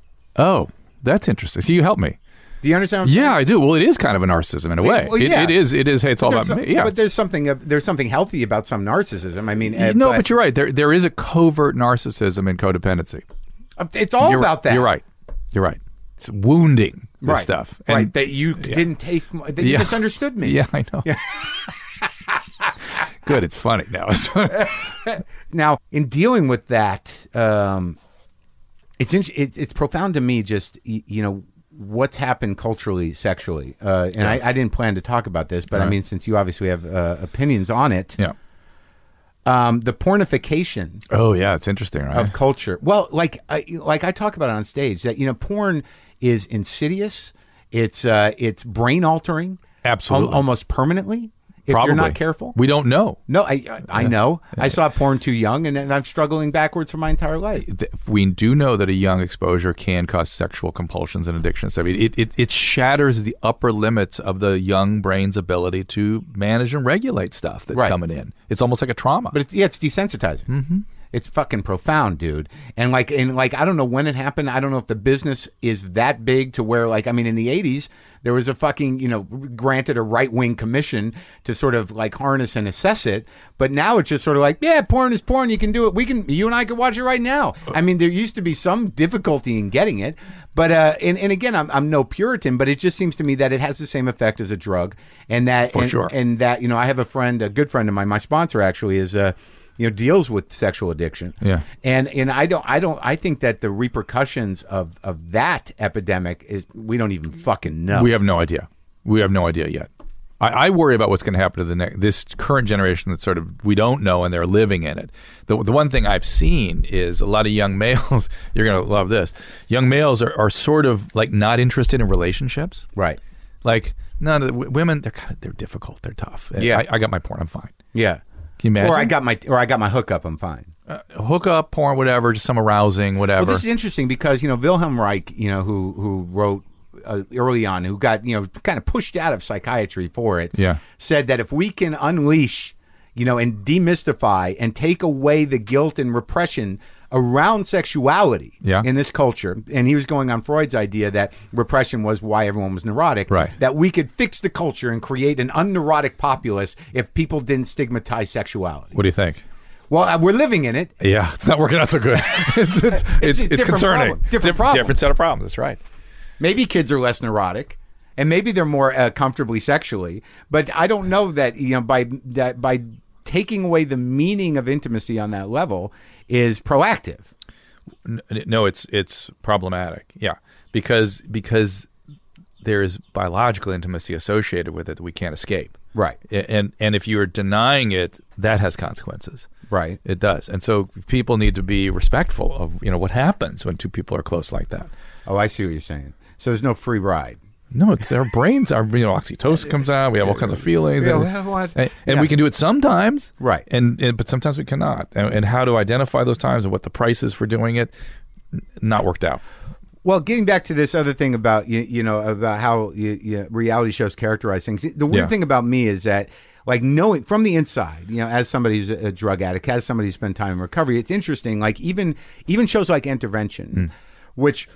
Oh, that's interesting. So you help me. Do you understand what I'm saying? Yeah, I do. Well, it is kind of a narcissism in a way. Well, It- yeah. it is. It is. Hey, it's all There's about some- me. Yeah. but there's something uh, there's something healthy about some narcissism. I mean, uh, no, but, you're right. There, there is a covert narcissism in codependency. it's all you're, about that. You're right. You're right. It's wounding this Right. stuff. right. That you didn't take. That you Yeah. misunderstood me. Yeah, I know. Good. It's funny now. Now, in dealing with that, um, it's in, it, it's profound to me. Just y- you know what's happened culturally, sexually, uh, and I, I didn't plan to talk about this, but I Right. mean, since you obviously have uh, opinions on it, yeah. um, the pornification Oh, yeah. It's interesting, right? of culture. Well, like I, like I talk about it on stage, that you know, porn is insidious. It's uh, it's brain altering, Absolutely. al- almost permanently. If Probably. you're not careful. We don't know. No, I I, I know. I saw porn too young, and, and I'm struggling backwards for my entire life. Th- We do know that a young exposure can cause sexual compulsions and addictions. I mean, it, it, it shatters the upper limits of the young brain's ability to manage and regulate stuff that's Right. coming in. It's almost like a trauma. But it's, yeah, it's desensitizing. Mm-hmm. It's fucking profound, dude. And like, and like, I don't know when it happened. I don't know if the business is that big to where, like, I mean, in the eighties, there was a fucking, you know, granted a right wing commission to sort of like harness and assess it. But now it's just sort of like, yeah, porn is porn. You can do it. We can, you and I can watch it right now. I mean, there used to be some difficulty in getting it. But, uh, and, and again, I'm, I'm no Puritan, but it just seems to me that it has the same effect as a drug. And that, For and, sure. and that, you know, I have a friend, a good friend of mine, my sponsor actually is, uh, you know, deals with sexual addiction. Yeah. And and I don't I don't I think that the repercussions of of that epidemic is we don't even fucking know. We have no idea. We have no idea yet. I, I worry about what's going to happen to the next, this current generation that sort of we don't know and they're living in it. The the one thing I've seen is a lot of young males. You're going to love this. Young males are, are sort of like not interested in relationships. Right. Like no, the w- women they're kind of they're difficult. They're tough. Yeah. I, I got my porn. I'm fine. Yeah. Can you imagine? Or I got my or I got my hookup, I'm fine. uh, hookup, porn, whatever, just some arousing, whatever. Well, this is interesting because, you know, Wilhelm Reich, you know, who who wrote uh, early on, who got, you know, kind of pushed out of psychiatry for it, Yeah. said that if we can unleash, you know, and demystify and take away the guilt and repression around sexuality Yeah. in this culture, and he was going on Freud's idea that repression was why everyone was neurotic, Right. that we could fix the culture and create an unneurotic populace if people didn't stigmatize sexuality. What do you think? Well, uh, we're living in it. Yeah, it's not working out so good. it's it's it's, a it's different concerning. problem. Different Diff- problem. Different set of problems. That's right. Maybe kids are less neurotic. and maybe they're more uh, comfortably sexually. But I don't know that you know by that by taking away the meaning of intimacy on that level is proactive. No, it's it's problematic. Yeah, because because there is biological intimacy associated with it that we can't escape. Right. And and if you are denying it, that has consequences. Right. It does. And so people need to be respectful of, you know, what happens when two people are close like that. Oh, I see what you're saying. So there's no free ride. No, it's our brains, our, you know, oxytocin comes out. We have all kinds of feelings. Yeah, and what? and, and Yeah. we can do it sometimes. Right. And, and but sometimes we cannot. And, and how to identify those times and what the price is for doing it, n- not worked out. Well, getting back to this other thing about you, you know, about how you, you, reality shows characterize things. The weird Yeah. thing about me is that, like, knowing from the inside, you know, as somebody who's a drug addict, as somebody who's spent time in recovery, it's interesting. Like even even shows like Intervention, which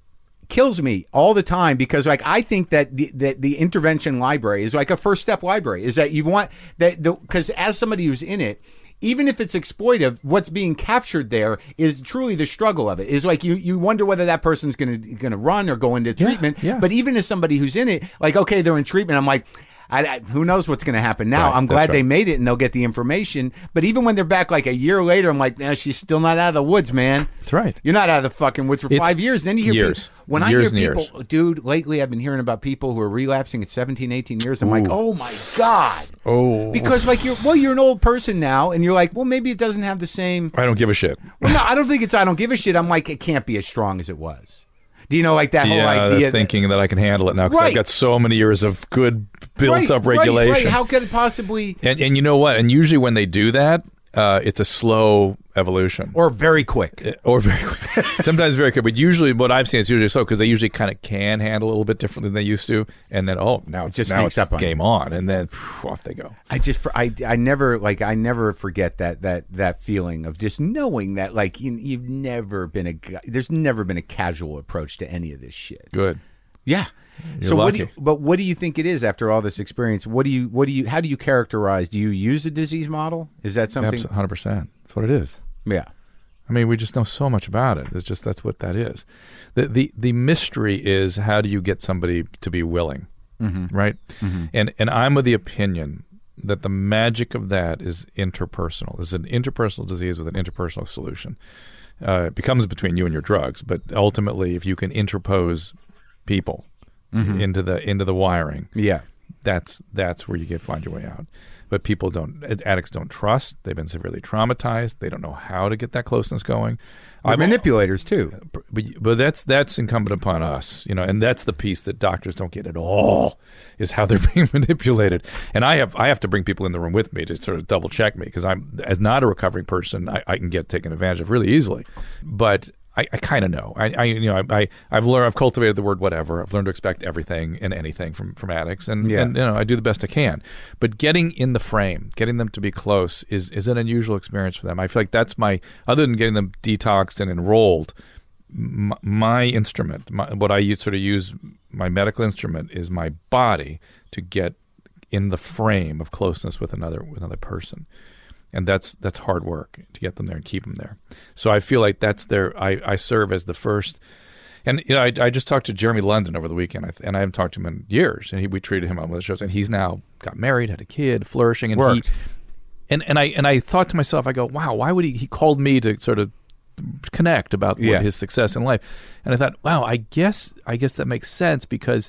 kills me all the time because, like, I think that the that the Intervention library is like a first step library. Is that you want that because as somebody who's in it. Even if it's exploitive, what's being captured there is truly the struggle of it. Is like you, you wonder whether that person's going to going to run or go into treatment. yeah. But even as somebody who's in it, like, okay, they're in treatment. I'm like, I, I, who knows what's going to happen now? Right, I'm glad that's they right. made it and they'll get the information. But even when they're back like a year later, I'm like, nah, she's still not out of the woods, man. That's right. You're not out of the fucking woods for It's five years. And then you hear years. people, when Years I and hear years. people, dude, lately I've been hearing about people who are relapsing at seventeen, eighteen years. I'm like, oh my God. Oh. Because like you're well, you're an old person now, and you're like, well, maybe it doesn't have the same. I don't give a shit. Well, no, I don't think it's. I don't give a shit. I'm like, it can't be as strong as it was. Do you know, like that whole Yeah, idea? they're thinking that I can handle it now because Right. I've got so many years of good built right, up right, regulation. Right, How could it possibly? And and you know what? And usually when they do that, uh, it's a slow evolution. Or very quick. Or very quick. Sometimes very quick. But usually what I've seen, it's usually slow because they usually kind of can handle a little bit differently than they used to. And then, oh, now it's just now sneaks it's up on game on. And then phew, off they go. I just, I, I never, like, I never forget that, that, that feeling of just knowing that, like, you, you've never been a guy. There's never been a casual approach to any of this shit. Good. Yeah. You're so what do you, lucky. but what do you think it is after all this experience? What do you, what do you, how do you characterize? Do you use a disease model? Is that something? one hundred percent. That's what it is. Yeah. I mean, we just know so much about it. It's just that's what that is. The the the mystery is how do you get somebody to be willing, mm-hmm. right? Mm-hmm. And and I'm of the opinion that the magic of that is interpersonal. It's an interpersonal disease with an interpersonal solution. Uh, it becomes between you and your drugs, but ultimately, if you can interpose people mm-hmm. into the into the wiring, Yeah. that's that's where you get find your way out. But people don't, addicts don't trust. They've been severely traumatized. They don't know how to get that closeness going. They're I'm- manipulators too. But, but that's that's incumbent upon us, you know, and that's the piece that doctors don't get at all is how they're being manipulated. And I have I have to bring people in the room with me to sort of double check me because I'm as not a recovering person, I, I can get taken advantage of really easily. But I, I kind of know. I, I you know I, I I've learned I've cultivated the word whatever. I've learned to expect everything and anything from from addicts, and, Yeah. and you know I do the best I can. But getting in the frame, getting them to be close, is is an unusual experience for them. I feel like that's my other than getting them detoxed and enrolled. My, my instrument, my, what I use, sort of use my medical instrument is my body to get in the frame of closeness with another with another person. And that's that's hard work to get them there and keep them there. So I feel like that's their. I, I serve as the first, and you know I, I just talked to Jeremy London over the weekend, I- and I haven't talked to him in years. And he, we treated him on one of the shows, and he's now got married, had a kid, flourishing, and Worked. he, and and I and I thought to myself, I go, wow, why would he? He called me to sort of connect about what Yeah. his success in life, and I thought, wow, I guess I guess that makes sense because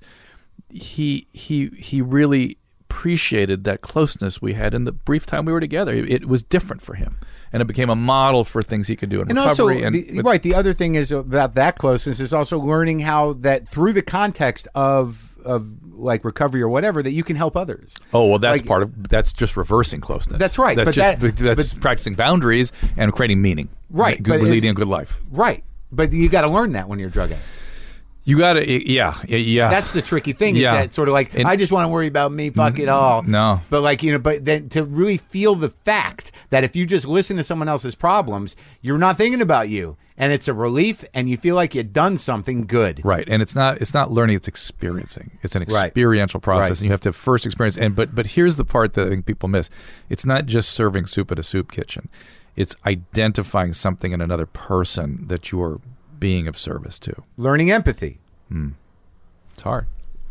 he he he really appreciated that closeness we had in the brief time we were together. It, it was different for him, and it became a model for things he could do in And also, recovery. and the, but- right, the other thing is about that closeness is also learning how that through the context of of like recovery or whatever that you can help others. Oh well, that's Like- part of that's just reversing closeness. That's right, That's but just that- that's practicing boundaries and creating meaning. Right, good, but leading it's- a good life. Right, but you got to learn that when you're a drug addict. You got to, yeah, yeah. That's the tricky thing. Yeah. Is that sort of like And- I just want to worry about me. Fuck it all. no. but like you know, but then to really feel the fact that if you just listen to someone else's problems, you're not thinking about you, and it's a relief, and you feel like you've done something good. Right, and it's not it's not learning; it's experiencing. It's an Right. experiential process, Right. and you have to first experience. And but but here's the part that I think people miss: it's not just serving soup at a soup kitchen; it's identifying something in another person that you're being of service to. Learning empathy. It's hard.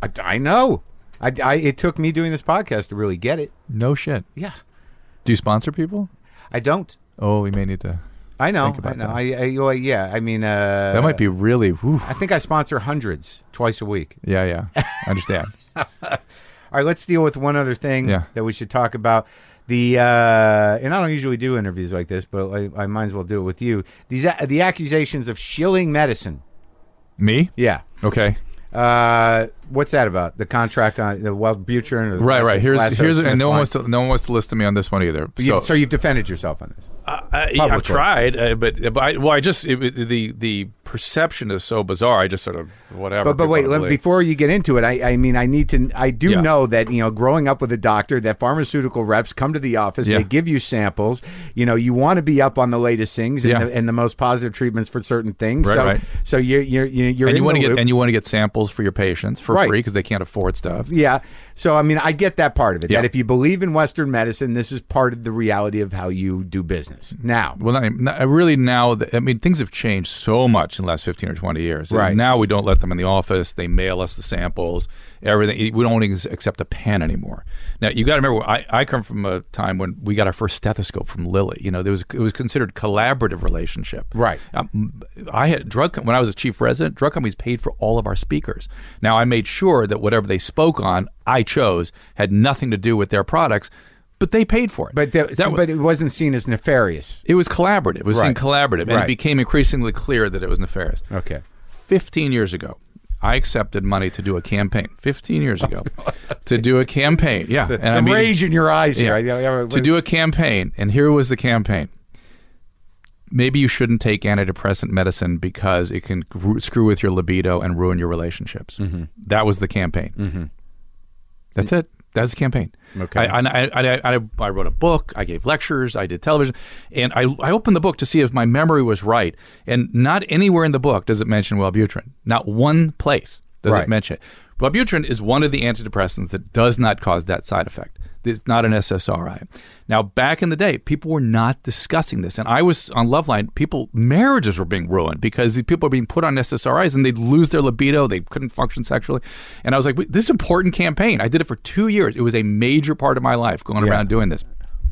I, I know. I, I, it took me doing this podcast to really get it. No shit. Yeah. Do you sponsor people? I don't. Oh, we may need to. I know. Think about I know. that. I, I, well, yeah. I mean, uh, That might be really. Whew. I think I sponsor hundreds twice a week. Yeah, yeah. I understand. All right, let's deal with one other thing Yeah. that we should talk about. The uh, and I don't usually do interviews like this, but I, I might as well do it with you. These the accusations of shilling medicine. Me? Yeah. Okay. Uh, what's that about? The contract on the Wellbutrin? Or the Right, right. Here's Lasso here's Smith and no one line? wants to no one wants to listen to me on this one either. But you- So, so you've defended yourself on this. I, I, I've publicly. tried, uh, but, but I, well, I just it, it- the the perception is so bizarre. I just sort of whatever. But but people wait, wanna let, believe. before you get into it, I, I mean, I need to. I do Yeah. know that you know, growing up with a doctor, that pharmaceutical reps come to the office, Yeah. they give you samples. You know, you want to be up on the latest things and, Yeah. the, and the most positive treatments for certain things. Right, so right. so you're you're you're, you're and in you want the to get loop. and you want to get samples for your patients for Right. free because they can't afford stuff. Yeah. So, I mean, I get that part of it. Yeah. That if you believe in Western medicine, this is part of the reality of how you do business. Now, Well, not, not, really now, that, I mean, things have changed so much in the last fifteen or twenty years. Right. Now we don't let them in the office. They mail us the samples, everything. We don't ex- accept a pen anymore. Now, you got to remember, I, I come from a time when we got our first stethoscope from Lilly. You know, there was it was considered collaborative relationship. Right. Um, I had drug, when I was a chief resident, drug companies paid for all of our speakers. Now, I made sure that whatever they spoke on, I chose, had nothing to do with their products, but they paid for it. but the, That so- wa- but it wasn't seen as nefarious. it was collaborative. It was seen Right. collaborative, and Right. it became increasingly clear that it was nefarious. Okay. Fifteen years ago, I accepted money to do a campaign. Fifteen years ago, to do a campaign. Yeah, The, and the I mean, rage in your eyes here. yeah, I- I- I- to do a campaign, and here was the campaign. Maybe you shouldn't take antidepressant medicine because it can ru- screw with your libido and ruin your relationships. Mm-hmm. That was the campaign. Mm-hmm. That's it. That's the campaign. Okay. I, I, I, I, I wrote a book. I gave lectures. I did television. And I, I opened the book to see if my memory was right. And not anywhere in the book does it mention Wellbutrin. Not one place does Right. it mention it. Wellbutrin is one of the antidepressants that does not cause that side effect. It's not an S S R I. Now, back in the day, people were not discussing this. And I was on Loveline, people, marriages were being ruined because these people were being put on S S R Is and they'd lose their libido. They couldn't function sexually. And I was like, this is an important campaign. I did it for two years. It was a major part of my life going Yeah. around doing this.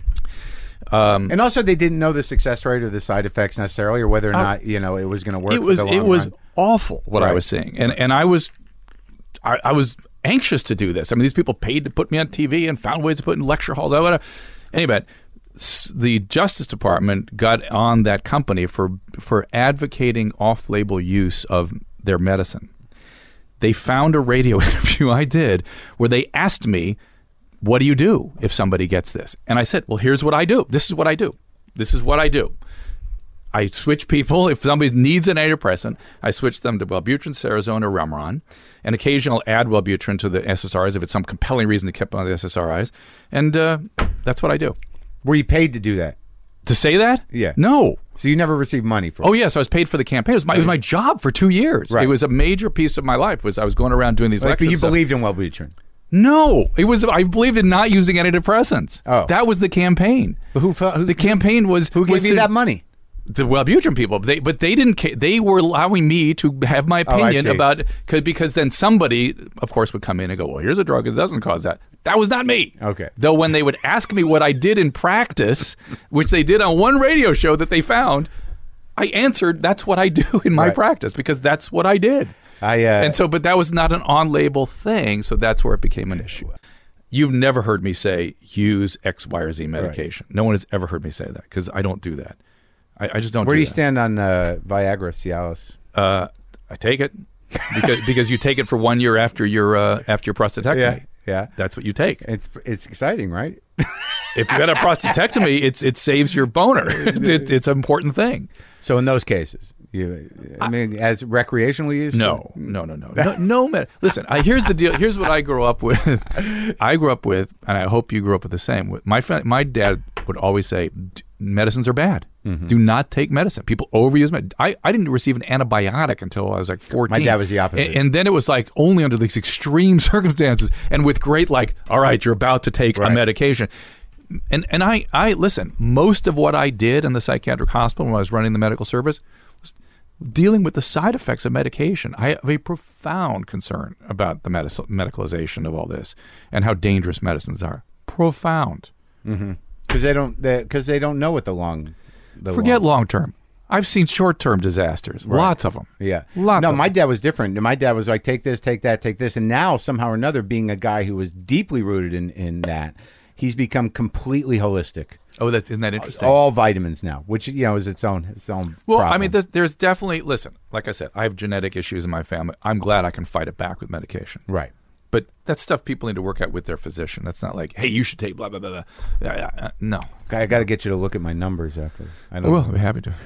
And also, they didn't know the success rate or the side effects necessarily, or whether or not you know it was going to work. It was for the it long was run. awful what I Right. was seeing, and and I was I, I was anxious to do this. I mean, these people paid to put me on T V and found ways to put in lecture halls. Whatever. Anyway, s- the Justice Department got on that company for for advocating off-label use of their medicine. They found a radio interview I did where they asked me, what do you do if somebody gets this? And I said, well, here's what I do. This is what I do. This is what I do. I switch people. If somebody needs an antidepressant, I switch them to Wellbutrin, Cerazone, or Remeron. And occasionally I'll add Wellbutrin to the S S R Is if it's some compelling reason to keep on the S S R Is. And uh, that's what I do. Were you paid to do that? To say that? Yeah. No. So you never received money for Oh, it? yes, I was paid for the campaign. It was my, it was my job for two years. Right. It was a major piece of my life. Was I was going around doing these Like, lectures. but you and stuff. believed in Wellbutrin. No, it was. I believed in not using antidepressants. Oh. That was the campaign. But who, who The campaign was who gave was you to- that money? The Wellbutrin people, they, but they didn't. ca- They were allowing me to have my Oh, I opinion see. about cause, because then somebody, of course, would come in and go, "Well, here's a drug that doesn't cause that." That was not me. Okay. Though when they would ask me what I did in practice, which they did on one radio show that they found, I answered, "That's what I do in my Right. practice because that's what I did." I uh, And so, but that was not an on-label thing, so that's where it became an issue. You've never heard me say use X, Y, or Z medication. No one has ever heard me say that because I don't do that. I, I just don't. where do do you that. stand on uh, Viagra, Cialis? Uh, I take it because because you take it for one year after your uh, after your prostatectomy. Yeah, yeah. That's what you take. It's it's exciting, right? If you got a prostatectomy, it's it saves your boner. It, it's an important thing. So in those cases, you, I mean, as recreational use? No, no, no, no, no, no. Man. Listen, I, here's the deal. Here's what I grew up with. I grew up with, and I hope you grew up with the same. My fa- my dad would always say, "D- medicines are bad. Mm-hmm. Do not take medicine. People overuse med. I, I didn't receive an antibiotic until I was like fourteen. My dad was the opposite. And, and then it was like only under these extreme circumstances and with great like, all right, you're about to take Right. a medication. And and I, I listen, most of what I did in the psychiatric hospital when I was running the medical service was dealing with the side effects of medication. I have a profound concern about the medical medicalization of all this and how dangerous medicines are. Profound. Mm-hmm. Because they don't, because they don't know what the long. The Forget long, long term. I've seen short term disasters. Right. Lots of them. Yeah. Lots. No, of my them. dad was different. My dad was like, take this, take that, take this, and now somehow or another, being a guy who was deeply rooted in in that, he's become completely holistic. Oh, that's isn't that interesting? All vitamins now, which you know is its own its own. Well, problem. I mean, there's, there's definitely listen. Like I said, I have genetic issues in my family. I'm glad I can fight it back with medication. Right. But that's stuff people need to work out with their physician. That's not like, hey, you should take blah blah blah. blah. Yeah, yeah, uh, no, I got to get you to look at my numbers after. I don't. Well, know. I'll be happy to.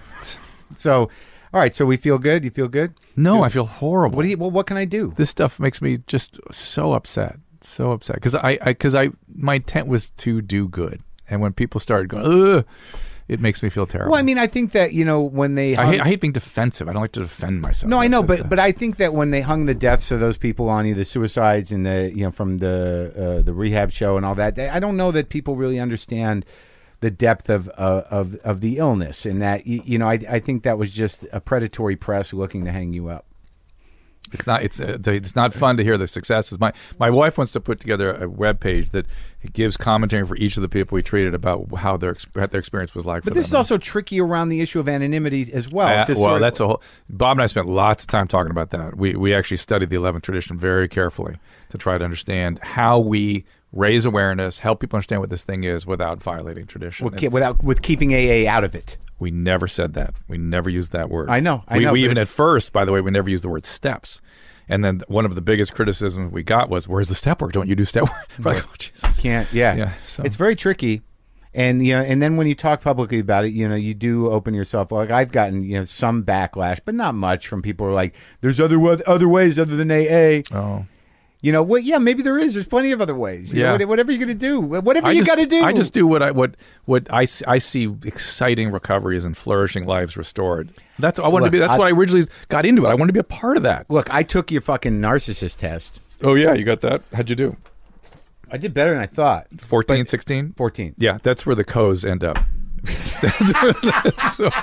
So, all right. So we feel good. You feel good? No, Good. I feel horrible. What do you? Well, what can I do? This stuff makes me just so upset, so upset because I, because I, my intent was to do good, and when people started going, ugh, it makes me feel terrible. Well, I mean, I think that you know when they. I hung- hate, I hate being defensive. I don't like to defend myself. No, I That's know, just but a- but I think that when they hung the deaths of those people on either suicides and the you know from the uh, the rehab show and all that, I don't know that people really understand the depth of uh, of of the illness, and that you, you know I I think that was just a predatory press looking to hang you up. It's not. It's uh, it's not fun to hear the successes. My my wife wants to put together a web page that gives commentary for each of the people we treated about how their ex- what their experience was like. But for this is them. also tricky around the issue of anonymity as well. Uh, to well, sort of- that's a whole. Bob and I spent lots of time talking about that. We we actually studied the eleventh tradition very carefully to try to understand how we raise awareness, help people understand what this thing is without violating tradition. with, without with keeping A A out of it. We never said that. We never used that word. I know, I we, know, We but even it's- at first, by the way, we never used the word steps. And then one of the biggest criticisms we got was, "Where's the step work? Don't you do step work?" We're like, oh, Jesus. Can't yeah. Yeah, so- It's very tricky. And you know, and then when you talk publicly about it, you know, you do open yourself. Like I've gotten, you know, some backlash, but not much from people who are like, "There's other wa- other ways other than A A." Oh. You know, well, yeah, maybe there is. There's plenty of other ways. You Yeah. know, what- whatever you're going to do, whatever I you just- got to do. I just do what I what what I, s- I see exciting recoveries and flourishing lives restored. That's I wanted Look, to be. That's I- what I originally got into it. I wanted to be a part of that. Look, I took your fucking narcissist test. Oh yeah, you got that. How'd you do? I did better than I thought. fourteen, But- sixteen? fourteen. Yeah, that's where the co's end up. That's where that's so,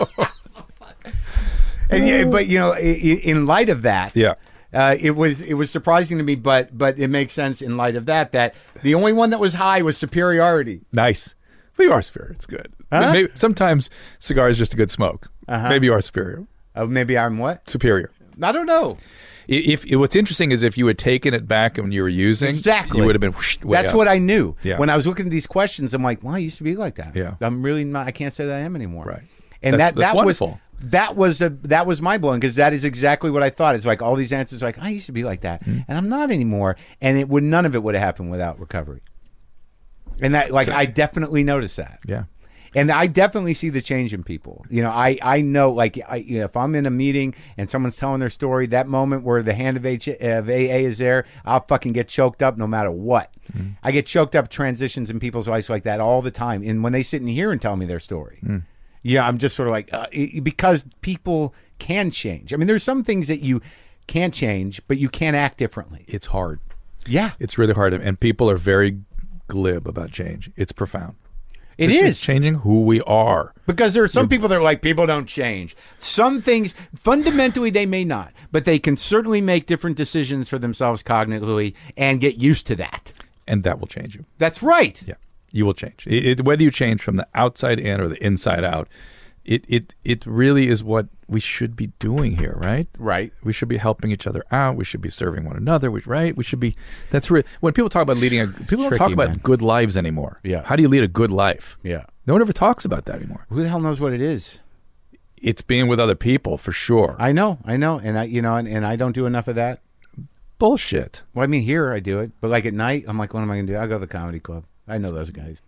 And, yeah, but you know, i- i- in light of that, yeah. Uh, it was it was surprising to me, but but it makes sense in light of that that the only one that was high was superiority. Nice. Well, you are superior. It's good. Huh? Maybe, sometimes cigar is just a good smoke. Uh-huh. Maybe you are superior. Uh, maybe I'm what? Superior. I don't know. If, if what's interesting is if you had taken it back when you were using, Exactly. you would have been. Whoosh, way That's up. what I knew. Yeah. When I was looking at these questions, I'm like, well, I used to be like that. Yeah. I'm really not. I can't say that I am anymore. Right. And That's- that that's that wonderful. was that was a that was mind blowing because that is exactly what I thought. It's like all these answers, like I used to be like that, Mm-hmm. and I'm not anymore. And it would none of it would have happened without recovery. And that, like, I definitely noticed that. Yeah. And I definitely see the change in people. You know, I, I know, like, I, you know, if I'm in a meeting and someone's telling their story, that moment where the hand of, H- of A A is there, I'll fucking get choked up no matter what. Mm. I get choked up transitions in people's lives like that all the time. And when they sit in here and tell me their story, Mm. yeah, I'm just sort of like, uh, it, because people can change. I mean, there's some things that you can't change, but you can act differently. It's hard. Yeah, It's really hard. And people are very glib about change. It's profound. it it's, is. It's changing who we are. Because there are some people that are like, people don't change. Some things, fundamentally, they may not, but they can certainly make different decisions for themselves cognitively and get used to that. And that will change you. That's right. Yeah. You will change. It, it, whether you change from the outside in or the inside out, it, it, it really is what we should be doing here, right? Right. We should be helping each other out. We should be serving one another, we, right? We should be, that's re- when people talk about leading a, people don't Tricky, talk about man. good lives anymore. Yeah. How do you lead a good life? Yeah. No one ever talks about that anymore. Who the hell knows what it is? It's being with other people for sure. I know, I know. And I, you know, and, and I don't do enough of that. Bullshit. Well, I mean, here I do it, but like at night, I'm like, what am I going to do? I go to the comedy club. I know those guys.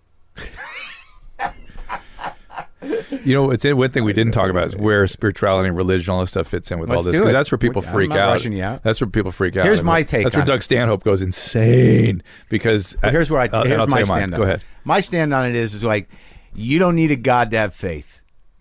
You know, it's one thing we didn't talk about is where spirituality and religion, all this stuff fits in with all Let's this. do Because it. that's where people I'm freak not out. rushing you out. That's where people freak out. Here's And my take That's where on Doug Stanhope goes insane because. Well, here's what I, uh, and here's I'll tell my you mine. stand on Go it. ahead. My stand on it is, is like, you don't need a God to have faith.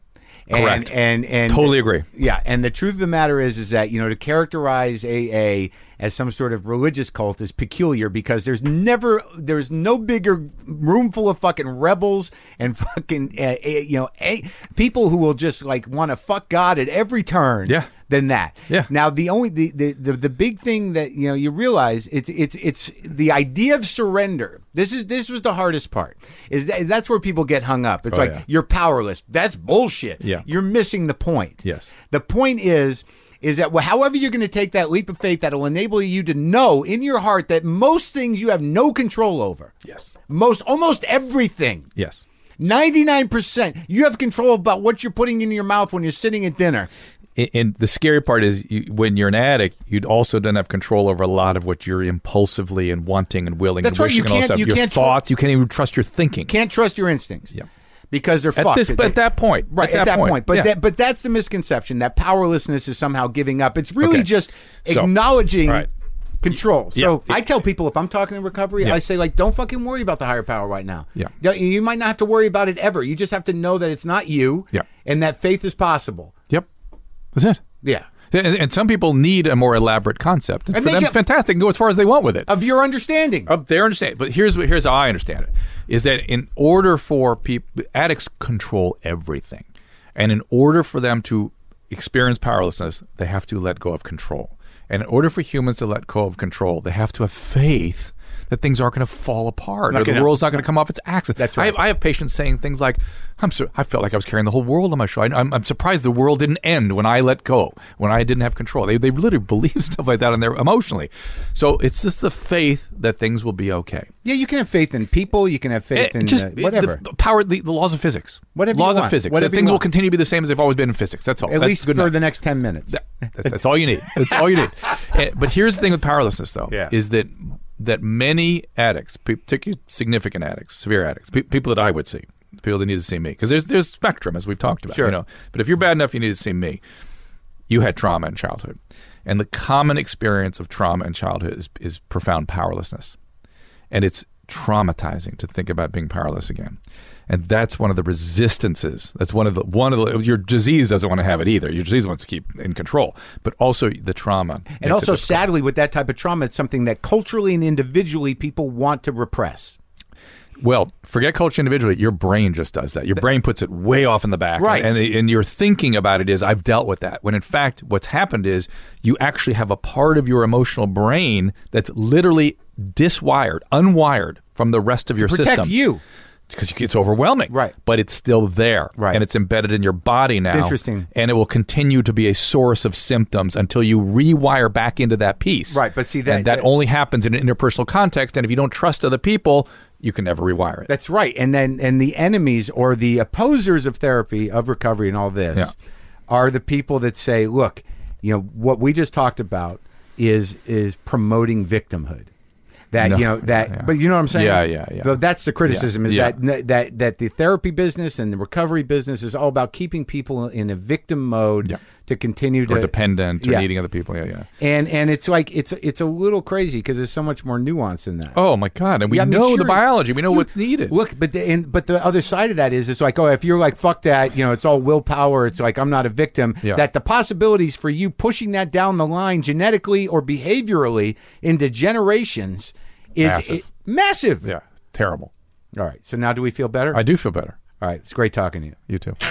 And, Correct. And and Totally agree. Yeah, and the truth of the matter is, is that, you know, to characterize A A as some sort of religious cult is peculiar because there's never, there's no bigger room full of fucking rebels and fucking, uh, uh, you know, a, people who will just like want to fuck God at every turn. Yeah. Than that. Yeah. Now the only the, the the the big thing that you know you realize it's it's it's the idea of surrender. This is this was the hardest part. Is that that's where people get hung up. It's Oh, like yeah. you're powerless. That's bullshit. Yeah. You're missing the point. Yes. The point is is that well, however you're going to take that leap of faith that'll enable you to know in your heart that most things you have no control over. Yes. Most almost everything. Yes. ninety-nine percent you have control about what you're putting in your mouth when you're sitting at dinner. And the scary part is you, when you're an addict, you also don't have control over a lot of what you're impulsively and wanting and willing That's and right, wishing you and all that can't- stuff. you Your can't tr- thoughts, you can't even trust your thinking. Can't trust your instincts. Yeah. Because they're At fucked. this, at that point. Right, at that, point. But Yeah. that, but that's the misconception that powerlessness is somehow giving up. It's really Okay. just So, acknowledging right. control. So Yeah. I tell people if I'm talking in recovery, Yeah. I say like, don't fucking worry about the higher power right now. Yeah. Don't- You might not have to worry about it ever. You just have to know that it's not you. Yeah. And that faith is possible. Yep. That's it. Yeah. And, and some people need a more elaborate concept. And And for they them, get- fantastic. Go as far as they want with it. Of your understanding. Of their understanding. But here's what here's how I understand it: is that in order for people, addicts control everything, and in order for them to experience powerlessness, they have to let go of control. And in order for humans to let go of control, they have to have faith that things aren't going to fall apart, Not or the gonna- world's not going to come off its axis. That's I right. have, I have patients saying things like, "I'm so, I felt like I was carrying the whole world on my shoulder. I'm, I'm surprised the world didn't end when I let go, when I didn't have control." They they literally believe stuff like that, and they're emotionally. So it's just the faith that things will be okay. Yeah, you can have faith in people. You can have faith Eh, in just uh, whatever. The, the power, the, the laws of physics, Whatever you laws of want. physics. Whatever That you things will want. continue to be the same as they've always been in physics. That's all. At That's least good for enough. the next ten minutes. That's, that's all you need. That's all you need. Eh, but here's the thing with powerlessness, though, Yeah. is that that many addicts, pe- particularly significant addicts, severe addicts, pe- people that I would see, people that need to see me, because there's there's spectrum as we've talked about. Sure. You know, but if you're bad enough, you need to see me. You had trauma in childhood, and the common experience of trauma in childhood is, is profound powerlessness, and it's traumatizing to think about being powerless again. And that's one of the resistances. That's one of the one of the your disease doesn't want to have it either. Your disease wants to keep in control, but also the trauma. makes And it also, difficult. sadly, with that type of trauma, it's something that culturally and individually people want to repress. Well, forget culture individually. Your brain just does that. Your brain puts it way off in the back, Right. And and your thinking about it is, I've dealt with that. When in fact, what's happened is you actually have a part of your emotional brain that's literally diswired, unwired from the rest of your Protect system. you. Because it's overwhelming, Right. But it's still there, Right. And it's embedded in your body now. interesting. And it will continue to be a source of symptoms until you rewire back into that piece, Right, but see, that- and that, that- only happens in an interpersonal context. And if you don't trust other people, you can never rewire it. That's right. And then and the enemies or the opposers of therapy, of recovery and all this Yeah. are the people that say, look, you know, what we just talked about is is promoting victimhood. That No. you know that Yeah. but you know what I'm saying? Yeah, yeah, yeah. But that's the criticism is Yeah. that that that the therapy business and the recovery business is all about keeping people in a victim mode Yeah. to continue to Or dependent, or Yeah. needing other people. Yeah, yeah. And and it's like it's it's a little crazy because there's so much more nuance in that. Oh my God! And we Yeah, I mean, know sure. the biology. We know what's needed. Look, but the and, but the other side of that is it's like, oh, if you're like fuck that, you know, it's all willpower. It's like I'm not a victim. Yeah. That the possibilities for you pushing that down the line genetically or behaviorally into generations is Massive. it- massive. Yeah, terrible. All right. So now do we feel better? I do feel better. All right. It's great talking to you. You too.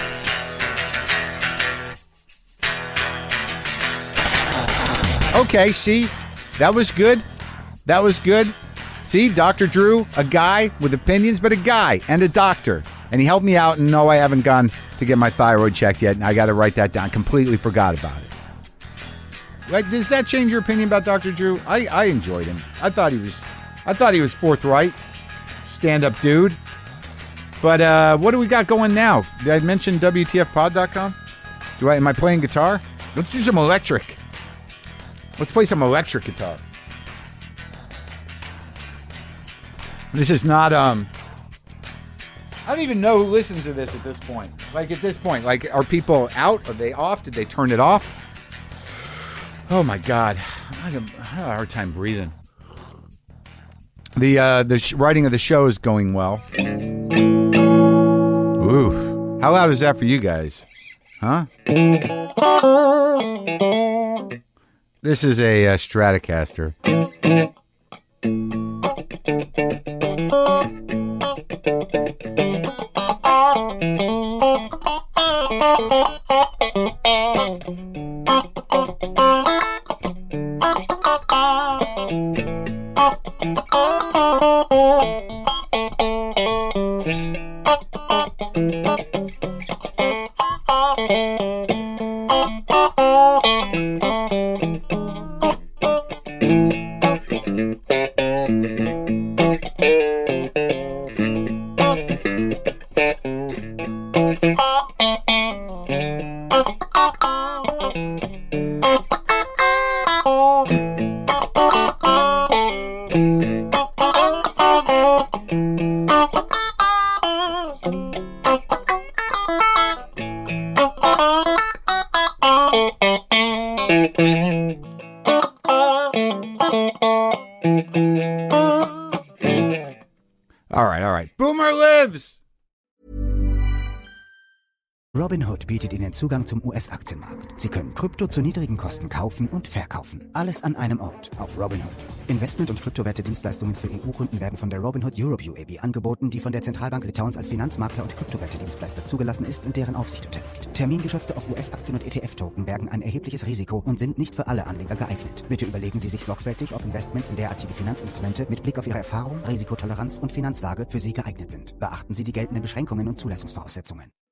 Okay. See, that was good. That was good. See, Doctor Drew, a guy with opinions, but a guy and a doctor. And he helped me out. And no, I haven't gone to get my thyroid checked yet. And I got to write that down. Completely forgot about it. Right? Does that change your opinion about Doctor Drew? I, I enjoyed him. I thought he was, I thought he was forthright, stand-up dude. But uh, what do we got going now? Did I mention W T F pod dot com? Do I? Am I playing guitar? Let's do some electric. Let's play some electric guitar. This is not. Um. I don't even know who listens to this at this point. Like at this point, like are people out? Are they off? Did they turn it off? Oh my God, I have I have a hard time breathing. The uh, the sh- writing of the show is going well. Ooh, how loud is that for you guys? Huh? This is a uh, Stratocaster. All right, all right. Boomer lives! Robinhood bietet Ihnen Zugang zum U S-Aktienmarkt. Sie können Krypto zu niedrigen Kosten kaufen und verkaufen. Alles an einem Ort auf Robinhood. Investment- und Kryptowerte-Dienstleistungen für E U-Kunden werden von der Robinhood Europe U A B angeboten, die von der Zentralbank Litauens als Finanzmakler und Kryptowerte-Dienstleister zugelassen ist und deren Aufsicht unterliegt. Termingeschäfte auf U S-Aktien und E T F-Token bergen ein erhebliches Risiko und sind nicht für alle Anleger geeignet. Bitte überlegen Sie sich sorgfältig, ob Investments in derartige Finanzinstrumente mit Blick auf Ihre Erfahrung, Risikotoleranz und Finanzlage für Sie geeignet sind. Beachten Sie die geltenden Beschränkungen und Zulassungsvoraussetzungen.